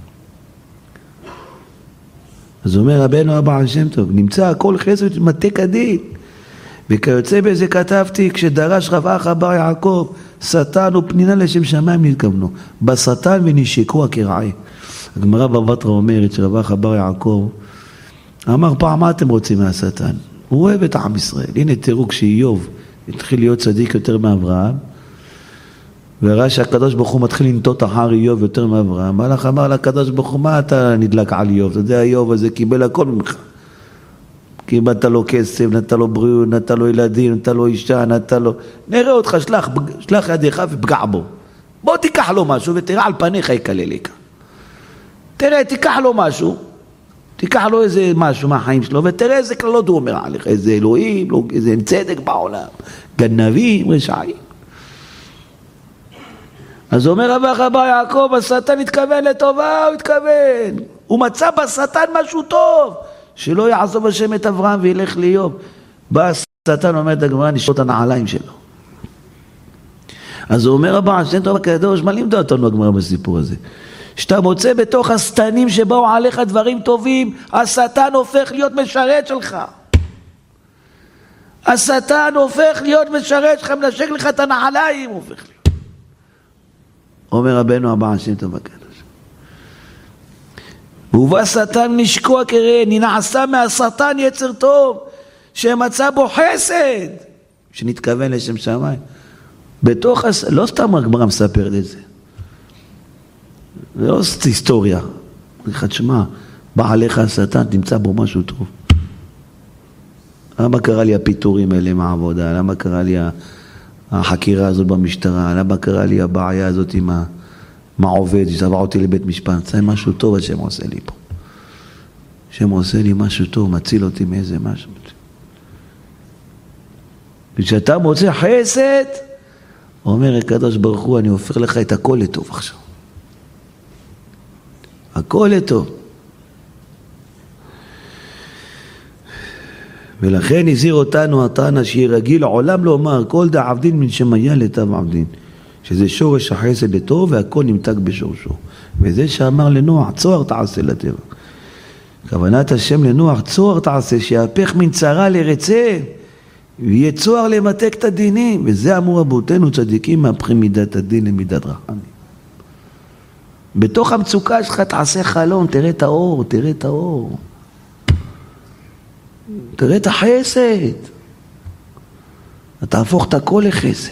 אז אומר רבנו הבעל שם טוב, נמצא הכל חסד מתק הדין. וכיוצא בזה כתבתי, כשדרש רב אחא בר יעקב, שטן ופנינה לשם שמיים נתכוונו, בשטן ונשקו הקרעי. הגמרא בבא בתרא אומרת שרב אחא בר יעקב אמר פעם, מה אתם רוצים מהשטן? הוא אוהב את עם ישראל. הנה תראו, כשאיוב התחיל להיות צדיק יותר מאברהם, וראה שהקדוש ברוך הוא מתחיל לנטות אחר איוב יותר מאברהם, מלאך אמר לקדוש ברוך הוא, מה אתה נדלק על איוב? אתה יודע, איוב הזה קיבל הכל ממך. קיבלת לו כסף, נתן לו בריאות, נתן לו ילדים, נתן לו אישה, נתן לו... נראה אותך, שלח, שלח ידיך ופגע בו. בוא תיקח לו משהו ותראה על פניך יקללך. תראה, תיקח לו משהו, תיקח לו איזה משהו מהחיים שלו, ותראה איזה כללות הוא אומר עליך, איזה אלוהים, איזה צדק בעולם, גנבים, רשעים. אז אומר רב אחא בר יעקב, השטן התכוון לטובה, הוא התכוון. הוא מצא בשטן משהו טוב, שלא יעזוב השם את אברהם וילך לאיוב. בא השטן, אומר את הגמרא, נשאר את הנעליים שלו. אז הוא אומר הבעל שם טוב הקדוש, מה לימדה אותנו הגמרא בסיפור הזה? שאתה מוצא בתוך השטנים שבאו עליך דברים טובים, השטן הופך להיות משרת שלך. השטן הופך להיות משרת שלך, מנשק לך את הנעליים, הוא הופך להיות. אומר רבנו הבעל שם טוב הקדוש. ובא שטן נשקו הקרעי, נעשה מהשטן יצר טוב, שמצא בו חסד, שנתכוון לשם שמיים. בתוך, הס... לא סתם הגמרא מספרת את זה. זה לא היסטוריה. אחד שמה, בא עליך השטן, תמצא בו משהו טוב. למה קרה לי הפיטורים האלה מהעבודה? למה קרה לי החקירה הזאת במשטרה? למה קרה לי הבעיה הזאת עם העובד? שתבע אותי לבית משפט. זה משהו טוב השם עושה לי פה. השם עושה לי משהו טוב, מציל אותי מאיזה משהו. וכשאתה מוצא חסד, אומר הקדוש ברוך הוא, אני הופך לך את הכל לטוב עכשיו. הכל לטוב. ולכן הזהיר אותנו התנא שיהיה רגיל לעולם לומר כל דא עבדין מן שמיה לטב עבדין, שזה שורש החסד לטוב והכל נמתק בשורשו. וזה שאמר לנוח צוהר תעשה לטבע. כוונת השם לנוח צוהר תעשה, שיהפך מן צרה לרצה ויהיה צוהר למתק את הדינים. וזה אמרו רבותינו צדיקים, מהפכים מידת הדין למידת רחמים. בתוך המצוקה שלך תעשה חלום, תראה את האור, תראה את האור, תראה את החסד, אתה תהפוך את הכל לחסד,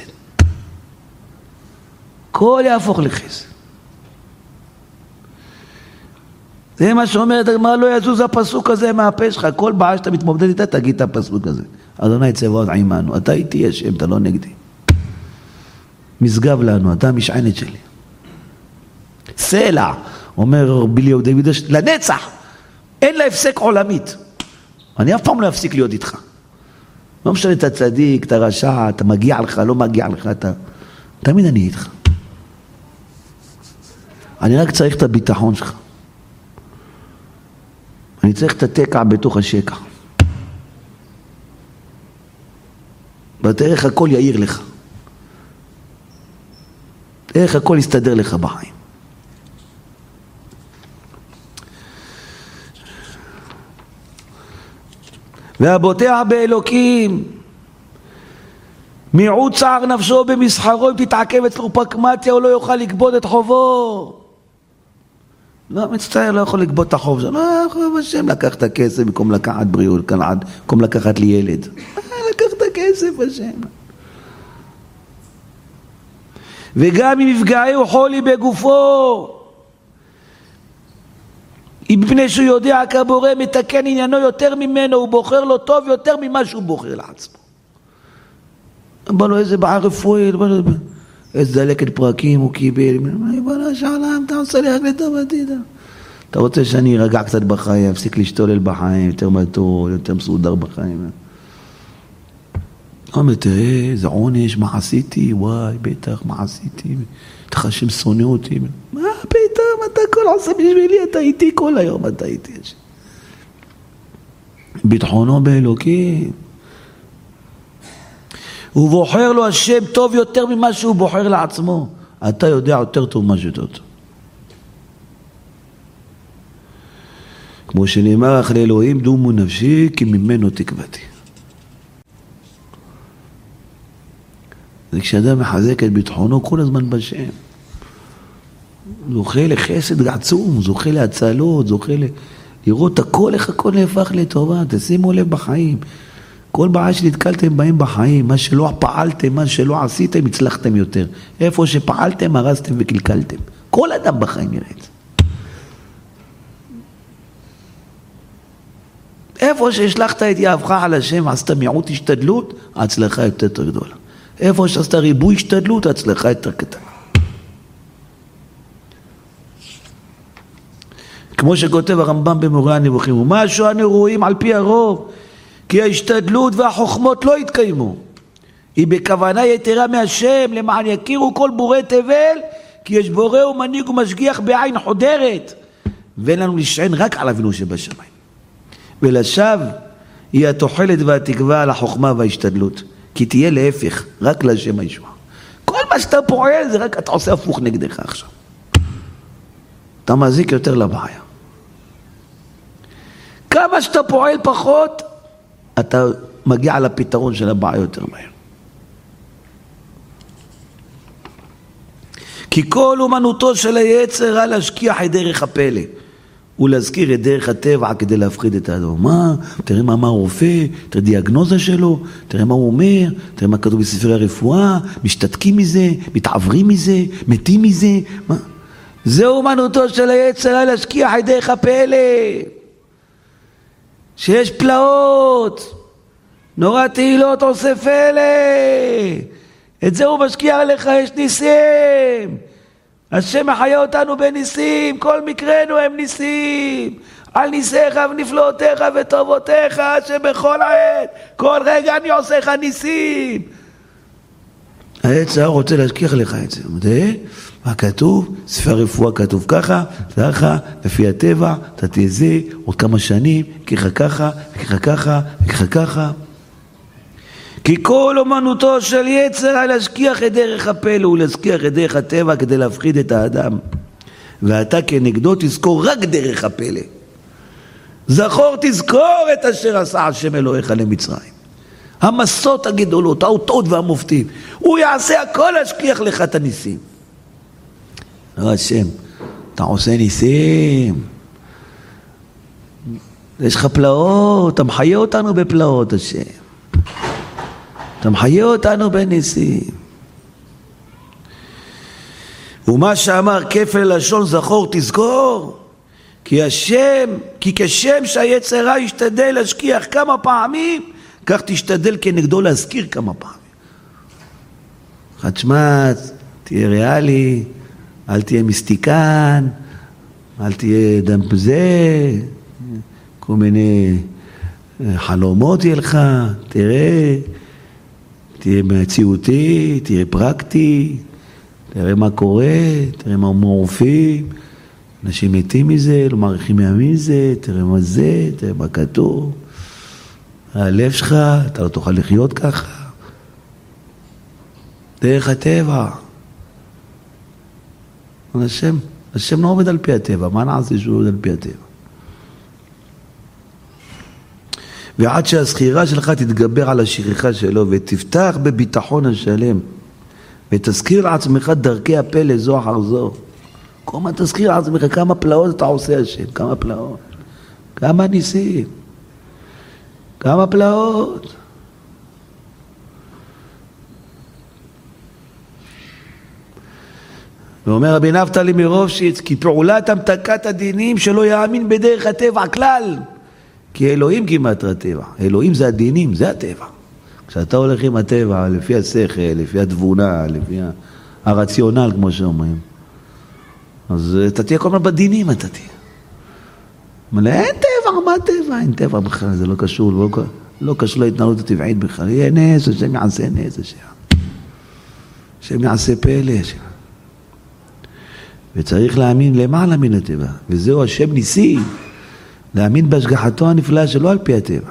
הכל יהפוך לחסד. זה מה שאומרת הגמרא, לא יזוז הפסוק הזה מהפה שלך, כל בעיה שאתה מתמודד איתה תגיד את הפסוק הזה, אדוני צבאות עמנו, אתה איתי השם, אתה לא נגדי, משגב לנו, אתה המשענת שלי. סלע, אומר ביליהו דוד, לנצח, אין לה הפסק עולמית. אני אף פעם לא אפסיק להיות איתך. לא משנה את הצדיק, את הרשע, אתה מגיע לך, לא מגיע לך, אתה... תמיד אני איתך. אני רק צריך את הביטחון שלך. אני צריך את התקע בתוך השקע. ותראה הכל יאיר לך. איך הכל יסתדר לך בחיים. והבוטח באלוקים מיעוט צער נפשו במסחרו, אם תתעכב אצלו פקמטיה הוא לא יוכל לגבות את חובו. לא מצטער, לא יכול לגבות את החוב, לא יכול השם לקח את הכסף במקום לקחת בריאות, במקום לקחת לי ילד, לקח את הכסף השם. וגם אם יפגעהו חולי בגופו, אם מפני שהוא יודע כבורא מתקן עניינו יותר ממנו, הוא בוחר לו טוב יותר ממה שהוא בוחר לעצמו. בא לו איזה בעיה רפואית, איזה דלקת פרקים הוא קיבל, בנה שעלם, אתה עושה לי רק לטובתי. אתה רוצה שאני ארגע קצת בחיים, אפסיק להשתולל בחיים, יותר מטור, יותר מסודר בחיים. אומר, תראה, זה עונש, מה עשיתי? וואי, בטח, מה עשיתי? תך השם שונא אותי. מה פתאום, אתה כל עושה בשבילי, אתה איתי כל היום, אתה איתי. ביטחונו באלוקים. הוא בוחר לו השם טוב יותר ממה שהוא בוחר לעצמו. אתה יודע יותר טוב מה שאתה טוב. כמו שנאמר, אך לאלוהים דומו נפשי, כי ממנו תקוותי. זה כשאדם מחזק את ביטחונו כל הזמן בשם. זוכה לחסד עצום, זוכה להצלות, זוכה לראות הכל, איך הכל נהפך לטובה. תשימו לב בחיים. כל בעיה שנתקלתם בהם בחיים, מה שלא פעלתם, מה שלא עשיתם, הצלחתם יותר. איפה שפעלתם, הרסתם וקלקלתם. כל אדם בחיים יראה את זה. איפה שהשלחת את יהבך על השם, עשת מיעוט השתדלות, ההצלחה יותר גדולה. איפה שעשת ריבוי השתדלות, ההצלחה יותר קטנה. כמו שכותב הרמב"ם במורה הנבוכים, ומשהו אנו רואים על פי הרוב, כי ההשתדלות והחוכמות לא התקיימו. היא בכוונה יתרה מהשם, למען יכירו כל בורא תבל, כי יש בורא ומנהיג ומשגיח בעין חודרת, ואין לנו לשען רק על אבינו שבשמיים. ולשווא היא התוחלת והתקווה על החוכמה וההשתדלות, כי תהיה להפך, רק להשם הישועה. כל מה שאתה פועל זה רק אתה עושה הפוך נגדך עכשיו. אתה מזיק יותר לבעיה. כמה שאתה פועל פחות, אתה מגיע לפתרון של הבעיה יותר מהר. כי כל אומנותו של היצר היה להשכיח את דרך הפלא, ולהזכיר את דרך הטבע כדי להפחיד את האדם. מה? תראה מה אמר רופא, תראה דיאגנוזה שלו, תראה מה הוא אומר, תראה מה כתוב בספרי הרפואה, משתתקים מזה, מתעברים מזה, מתים מזה. מה? זה אומנותו של היצר היה להשכיח את דרך הפלא. שיש פלאות, נורא תהילות עושה פלא, את זה הוא משקיע עליך, יש ניסים, השם מחיה אותנו בניסים, כל מקרנו הם ניסים, על ניסיך ונפלאותיך וטובותיך שבכל העת, כל רגע אני עושה לך ניסים. היצר רוצה להשכיח לך את זה. מה כתוב? ספר רפואה כתוב ככה, ככה, לפי הטבע, אתה תהיה זה, עוד כמה שנים, ככה ככה, ככה ככה, ככה ככה. כי כל אומנותו של יצר על להשכיח את דרך הפלא ולהשכיח את דרך הטבע כדי להפחיד את האדם. ואתה כנגדו תזכור רק דרך הפלא. זכור תזכור את אשר עשה השם אלוהיך למצרים. המסות הגדולות, האותות והמופתים. הוא יעשה הכל להשכיח לך את הניסים. לא השם, אתה עושה ניסים. יש לך פלאות, אתה מחיה אותנו בפלאות השם. אתה מחיה אותנו בניסים. ומה שאמר כפל לשון זכור תזכור, כי השם, כי כשם שהיצרה ישתדל להשכיח כמה פעמים, כך תשתדל כנגדו להזכיר כמה פעמים. חדשמת, תהיה ריאלי, אל תהיה מיסטיקן, אל תהיה דמפזה, כל מיני חלומות יהיה לך, תראה, תהיה מציאותי, תהיה פרקטי, תראה מה קורה, תראה מה מורפים, אנשים מתים מזה, לא מעריכים ימים מזה, תראה מה זה, תראה מה כתוב, הלב שלך, אתה לא תוכל לחיות ככה, דרך הטבע. השם, השם לא עובד על פי הטבע, מה נעשה שהוא עובד על פי הטבע? ועד שהזכירה שלך תתגבר על השכחה שלו ותפתח בביטחון השלם ותזכיר לעצמך דרכי הפלא זו אחר זו. כל מה תזכיר לעצמך כמה פלאות אתה עושה השם, כמה פלאות, כמה ניסים, כמה פלאות. ואומר רבי נפתלי מרופשיץ, כי פעולת המתקת הדינים שלא יאמין בדרך הטבע כלל, כי אלוהים כמעט הטבע, אלוהים זה הדינים, זה הטבע. כשאתה הולך עם הטבע, לפי השכל, לפי התבונה, לפי הרציונל, כמו שאומרים, אז אתה תהיה כל הזמן בדינים, אתה תהיה. אבל אין טבע, מה טבע? אין טבע בכלל, זה לא קשור, לא, לא קשור להתנהלות הטבעית בכלל. יהיה נס, השם יעשה נס, השם. השם יעשה פלא, השם. וצריך להאמין למעלה מן הטבע, וזהו השם ניסי, להאמין בהשגחתו הנפלאה שלא על פי הטבע.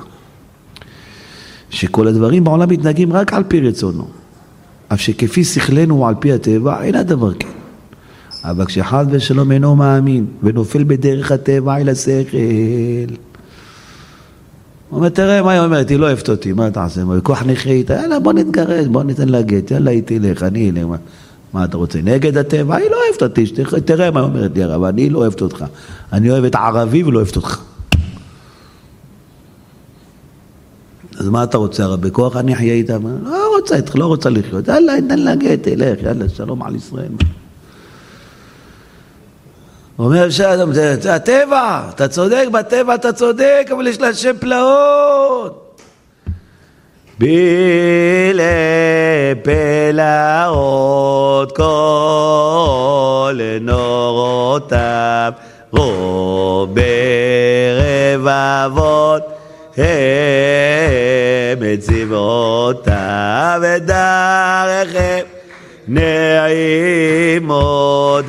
שכל הדברים בעולם מתנהגים רק על פי רצונו. אף שכפי שכלנו הוא על פי הטבע, אין הדבר כן. אבל כשחד ושלום אינו מאמין, ונופל בדרך הטבע אל השכל. הוא אומר, תראה מה היא אומרת, היא לא אוהבת אותי, מה אתה עושה? כוח נכה איתה, יאללה בוא נתגרש, בוא ניתן לה גט, יאללה היא תלך, אני אלך. מה, מה אתה רוצה? נגד הטבע? היא לא אוהבת אותי, תראה מה היא אומרת לי הרב, אני לא אוהבת אותך. אני אוהבת ערבי ולא אוהבת אותך. אז מה אתה רוצה הרב? בכוח אני אחיה איתה? לא רוצה איתך, לא רוצה לחיות. יאללה, ניתן לה גט, תלך, יאללה, שלום על ישראל. הוא אומר שאדם, זה, זה הטבע, אתה צודק, בטבע אתה צודק, אבל יש לה שם פלאות. בילה פלאות כל נורותיו, רובי רבבות, הם את צבאותיו ודרכם. נעים עוד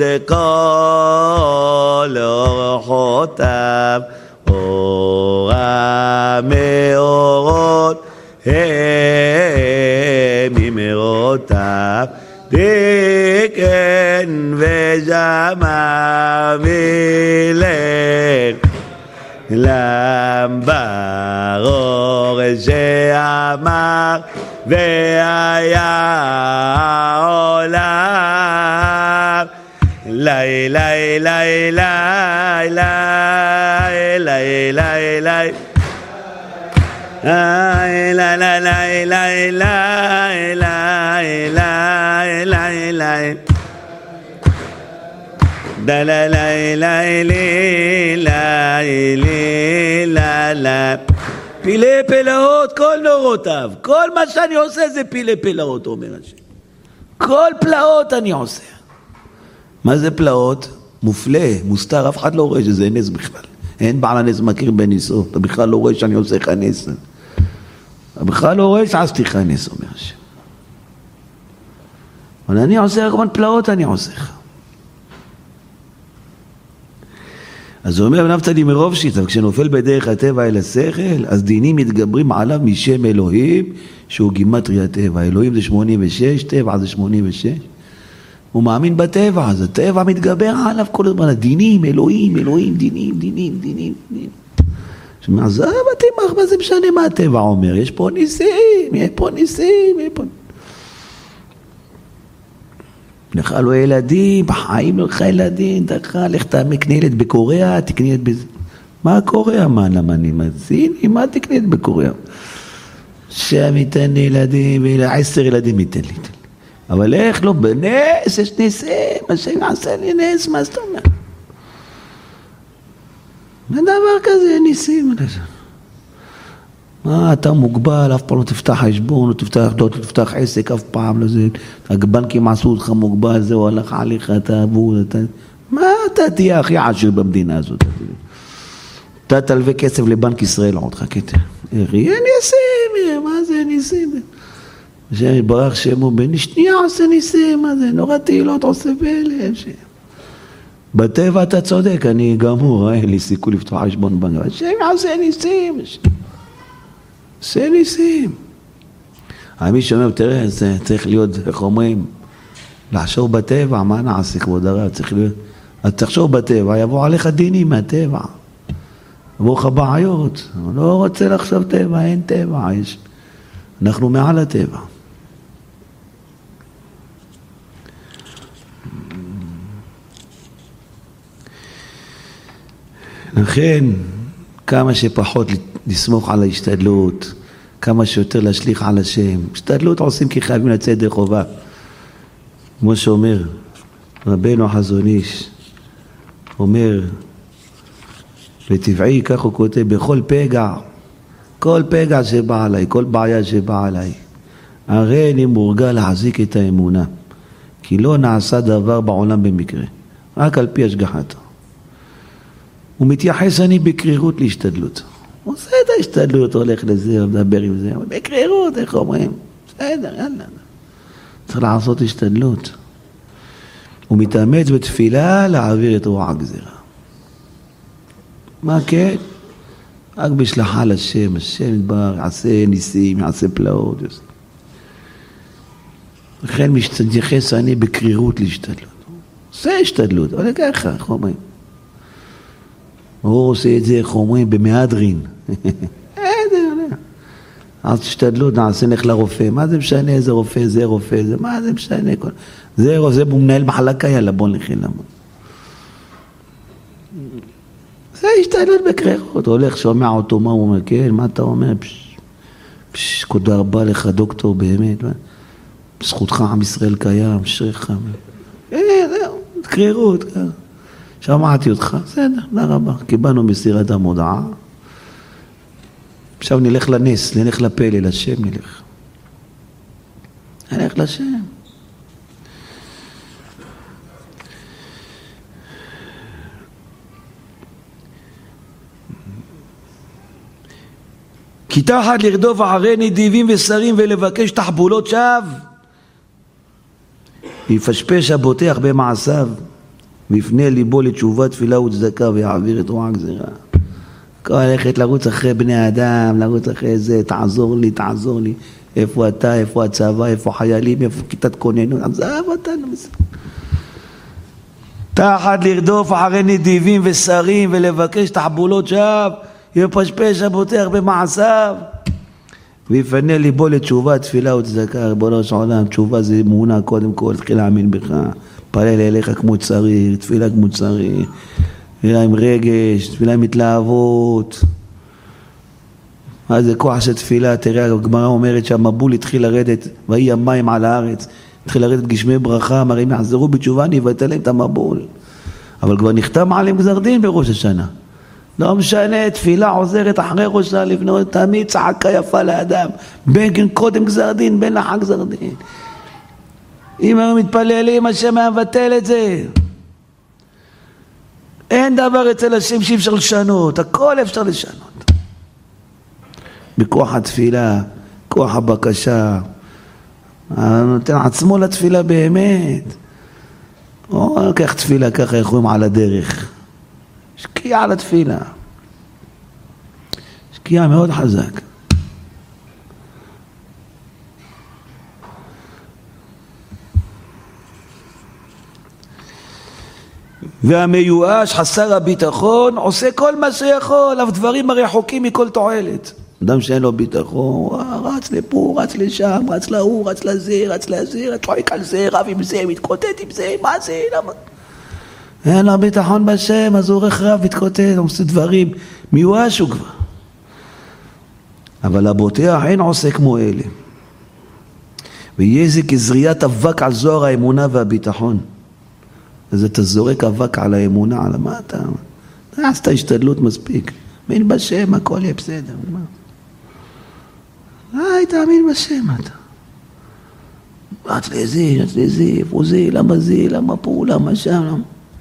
כל אורחותיו, אור המאורות הם ממאורותיו, דיקן ושמע מילך למברור שאמר והיה העולם. לי לי לי לי לי לי לי לי la la la la la la la la la da la la la la la la פילי פלאות כל נורותיו, כל מה שאני עושה זה פילי פלאות, אומר השם. כל פלאות אני עושה. מה זה פלאות? מופלא, מוסתר, אף אחד לא רואה שזה נס בכלל. אין בעל הנס מכיר בניסו, אתה בכלל לא רואה שאני עושה לך נס. אתה בכלל לא רואה שעשיתי לך נס, אומר השם. אבל אני עושה רק פלאות, אני עושה לך. אז הוא אומר, ונפת לי מרוב שיטה, וכשנופל בדרך הטבע אל השכל, אז דינים מתגברים עליו משם אלוהים, שהוא גימטרי הטבע. אלוהים זה שמונים ושש, טבע זה שמונים ושש. הוא מאמין בטבע, אז הטבע מתגבר עליו כל הזמן. דינים, אלוהים, אלוהים, דינים, דינים, דינים, דינים. שמעזב התמח, מה זה משנה מה הטבע אומר? יש פה ניסים, יש פה ניסים, יש פה... לך לו ילדים, בחיים לך ילדים, תכה, לך תקנה ילד בקוריאה, תקנה ילד בזה. מה קוריאה? מה למנים? סיני, מה תקנה ילד בקוריאה? שם ייתן לי ילדים, עשר ילדים ייתן לי. אבל איך לא? בנס, יש ניסים, השם יעשה לי נס, מה זאת אומרת? מה דבר כזה, ניסים? מה, אתה מוגבל, אף פעם לא תפתח חשבון, לא תפתח דות, לא תפתח עסק, אף פעם לא זה, הבנקים עשו אותך מוגבל, זהו, הלך עליך, אתה עבור, אתה... מה אתה תהיה הכי עשיר במדינה הזאת? אתה תלווה כסף לבנק ישראל, עוד חכת. יהיה ניסים, מה זה ניסים? השם יתברך שמו בני שנייה עושה ניסים, מה זה? נורא תהילות עושה בלב. בטבע אתה צודק, אני גמור, אין לי סיכוי לפתוח חשבון בנק. השם עושה ניסים, עושה ניסים. מי שאומר, תראה, זה צריך להיות, איך אומרים, לחשוב בטבע, מה נעשה כבוד הרב? צריך להיות, אז תחשוב בטבע, יבוא עליך דינים מהטבע. יבוא לך בעיות, לא רוצה לחשוב טבע, אין טבע, יש. אנחנו מעל הטבע. לכן, כמה שפחות לסמוך על ההשתדלות, כמה שיותר להשליך על השם. השתדלות עושים כי חייבים לצאת דרך חובה. כמו שאומר רבנו החזון איש, אומר, לטבעי, כך הוא כותב, בכל פגע, כל פגע שבא עליי, כל בעיה שבא עליי, הרי אני מורגל להחזיק את האמונה, כי לא נעשה דבר בעולם במקרה, רק על פי השגחתו. הוא מתייחס אני בקרירות להשתדלות. הוא עושה את ההשתדלות, הולך לזה, מדבר עם זה, אבל בקרירות, איך אומרים? בסדר, יאללה. צריך לעשות השתדלות. הוא מתאמץ בתפילה להעביר את רוע הגזירה. מה כן? רק בשלחה לשם, השם יתברך, יעשה ניסים, יעשה פלאות. לכן מתייחס אני בקרירות להשתדלות. עושה השתדלות, אבל ככה, איך אומרים? הוא עושה את זה, איך אומרים, במהדרין. אז תשתדלות, נעשה לך לרופא. מה זה משנה איזה רופא, זה רופא, זה מה זה משנה? זה רופא, הוא מנהל מחלקה, יאללה, בוא נכין למה. זה השתדלות בקרירות. הולך, שומע אותו, מה הוא אומר? כן, מה אתה אומר? פש, פש, תודה רבה לך, דוקטור, באמת. זכותך, עם ישראל קיים, שריך. אה, זהו, קרירות, ככה. שמעתי אותך, בסדר, תודה רבה. קיבלנו מסירת המודעה. עכשיו נלך לנס, נלך לפלא, לשם נלך. נלך לשם. כי תחת לרדוף אחרי נדיבים ושרים ולבקש תחבולות שווא, יפשפש הבוטח במעשיו, ויפנה ליבו לתשובה, תפילה וצדקה, ויעביר את רוע הגזירה. כל הלכת לרוץ אחרי בני אדם, לרוץ אחרי זה, תעזור לי, תעזור לי. איפה אתה, איפה הצבא, איפה חיילים, איפה כיתת כוננות, עזב אותנו. תחת לרדוף אחרי נדיבים ושרים ולבקש תחבולות שווא, יפשפש הבוטח במעשיו, ויפנה ליבו לתשובה, תפילה וצדקה. ריבונו של עולם, תשובה זה אמונה קודם כל, תחיל להאמין בך, פלל אליך כמו צריך, תפילה כמו צריך, תפילה עם רגש, תפילה עם התלהבות. אז זה כוח של תפילה. תראה, הגמרא אומרת שהמבול התחיל לרדת, ויהי המים על הארץ, התחיל לרדת גשמי ברכה, אמרים יחזרו בתשובה, נבטל להם את המבול. אבל כבר נחתם עליהם גזר דין בראש השנה. לא משנה, תפילה עוזרת אחרי ראש השנה לבנות, תמיד צעקה יפה לאדם, בין קודם גזר דין, בין לחג גזר דין. אם הם מתפללים, השם מבטל את זה. אין דבר אצל השם שאי אפשר לשנות, הכל אפשר לשנות. בכוח התפילה, כוח הבקשה, נותן עצמו לתפילה באמת. או לקח תפילה ככה יכולים על הדרך. שקיע על התפילה. שקיע מאוד חזק. והמיואש חסר הביטחון עושה כל מה שיכול, אף דברים הרחוקים מכל תועלת. אדם שאין לו ביטחון, רץ לפה, רץ לשם, רץ להוא, רץ לזה, רץ לזה, צועק על זה, רב עם זה, מתקוטט עם זה, מה זה, למה? אין לו ביטחון בשם, אז הוא עורך רב, מתקוטט, הוא עושה דברים, מיואש הוא כבר. אבל הבוטח אין עושה כמו אלה. ויהיה זה כזריית אבק על זוהר האמונה והביטחון. אז אתה זורק אבק על האמונה, על מה אתה? אתה עשת השתדלות מספיק. מאמין בשם, הכל יהיה בסדר. מה? היי, תאמין בשם אתה. רץ לזה, רץ לזה, איפה זה, למה זה, למה פה, למה שם, למה?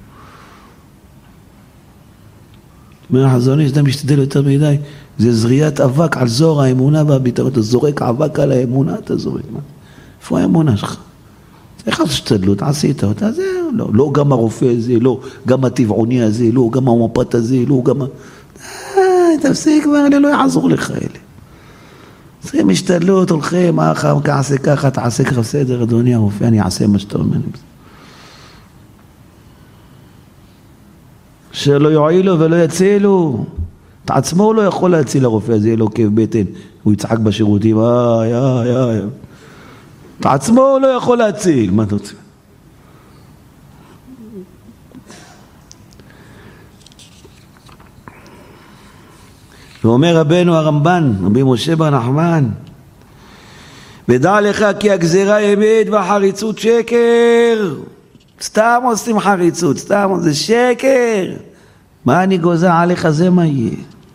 אומר החזון איש, אתה משתדל יותר מדי. זה זריית אבק על זוהר האמונה והביטחון. אתה זורק אבק על האמונה, אתה זורק. מה? איפה האמונה שלך? איך השתדלות, עשית אותה, זה לא, לא גם הרופא הזה, לא גם הטבעוני הזה, לא גם המפת הזה, לא גם... אה, תפסיק כבר, אני לא יעזור לך אלה. צריכים השתדלות, הולכים, אחר כך עשה ככה, תעשה ככה בסדר, אדוני הרופא, אני אעשה מה שאתה אומר. שלא יועילו ולא יצילו. את עצמו לא יכול להציל הרופא הזה, יהיה לו כאב בטן, הוא יצחק בשירותים, איי, איי, איי. את עצמו לא יכול להציל, מה אתה רוצה? ואומר רבנו הרמב"ן, רבי משה בר נחמן, ודע לך כי הגזירה אמת והחריצות שקר. סתם עושים חריצות, סתם זה שקר. מה אני גוזר עליך, זה מה יהיה?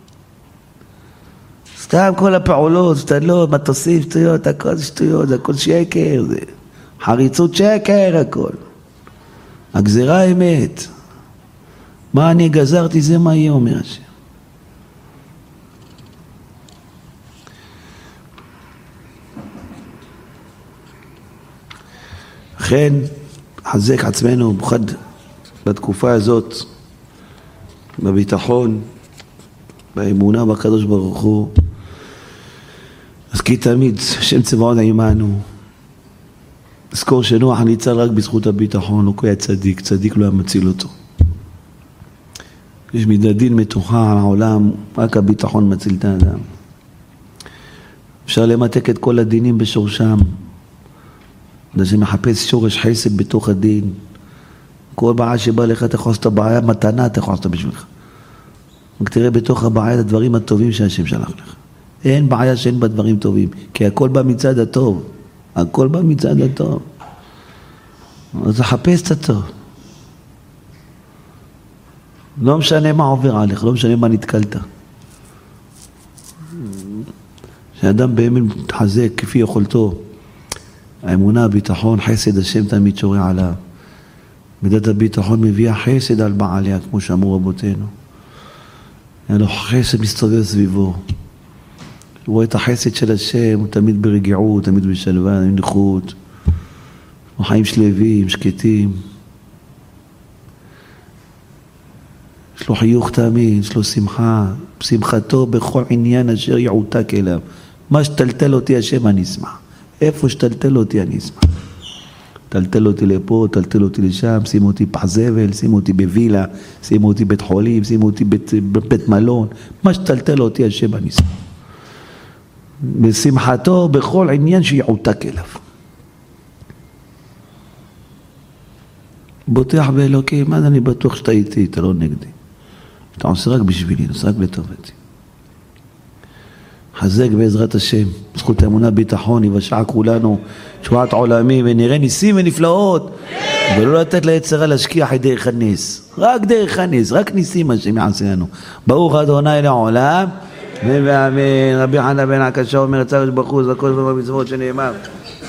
סתם כל הפעולות, שתדלות, מטוסים, שטויות, הכל שטויות, זה הכל שקר, זה חריצות שקר, הכל. הגזירה אמת. מה אני גזרתי, זה מה יהיה, אומר השם. לכן, חזק עצמנו, במיוחד בתקופה הזאת, בביטחון, באמונה בקדוש ברוך הוא. אז כי תמיד שם צבאות עימנו. זכור שנוח ניצל רק בזכות הביטחון, הוא היה צדיק, צדיק לא היה מציל אותו. יש מידת דין מתוחה על העולם, רק הביטחון מציל את האדם. אפשר למתק את כל הדינים בשורשם. זה שמחפש שורש חסד בתוך הדין. כל בעיה שבא לך, אתה יכול לעשות את הבעיה, מתנה אתה יכול לעשות בשבילך. רק תראה בתוך הבעיה את הדברים הטובים שהשם שלח לך. אין בעיה שאין בה דברים טובים, כי הכל בא מצד הטוב. הכל בא מצד הטוב. אז לחפש את הטוב. לא משנה מה עובר עליך, לא משנה מה נתקלת. שאדם באמת מתחזק כפי יכולתו. האמונה, הביטחון, חסד השם תמיד שורה עליו. מידת הביטחון מביאה חסד על בעליה, כמו שאמרו רבותינו. היה לו חסד מסתובב סביבו. הוא רואה את החסד של השם, הוא תמיד ברגיעות, תמיד בשלווה, עם נוחות. הוא חיים שלווים, שקטים. יש לו חיוך תמיד, יש לו שמחה. שמחתו בכל עניין אשר יעותק אליו. מה שטלטל אותי השם אני אשמח. איפה שטלטל אותי אני אשמח. טלטל אותי לפה, טלטל אותי לשם, שימו אותי פח זבל, שימו אותי בווילה, שימו אותי בית חולים, שימו אותי בית, בית מלון. מה שטלטל אותי השם אני אשמח. בשמחתו בכל עניין שיעותק אליו. בוטח באלוקים, אז אני בטוח שאתה איתי, אתה לא נגדי. אתה עושה רק בשבילי, עושה רק לטובתי. חזק בעזרת השם, זכות האמונה ביטחון, יבשע כולנו, תשועת עולמים, ונראה ניסים ונפלאות, ולא לתת ליצרה להשכיח את דרך הנס. רק דרך הנס, רק ניסים השם יעשה לנו. ברוך אדוני לעולם, ואמן. רבי חנא בן עקשיא אומר, צלוש בחוז, הכל במצוות שנאמר.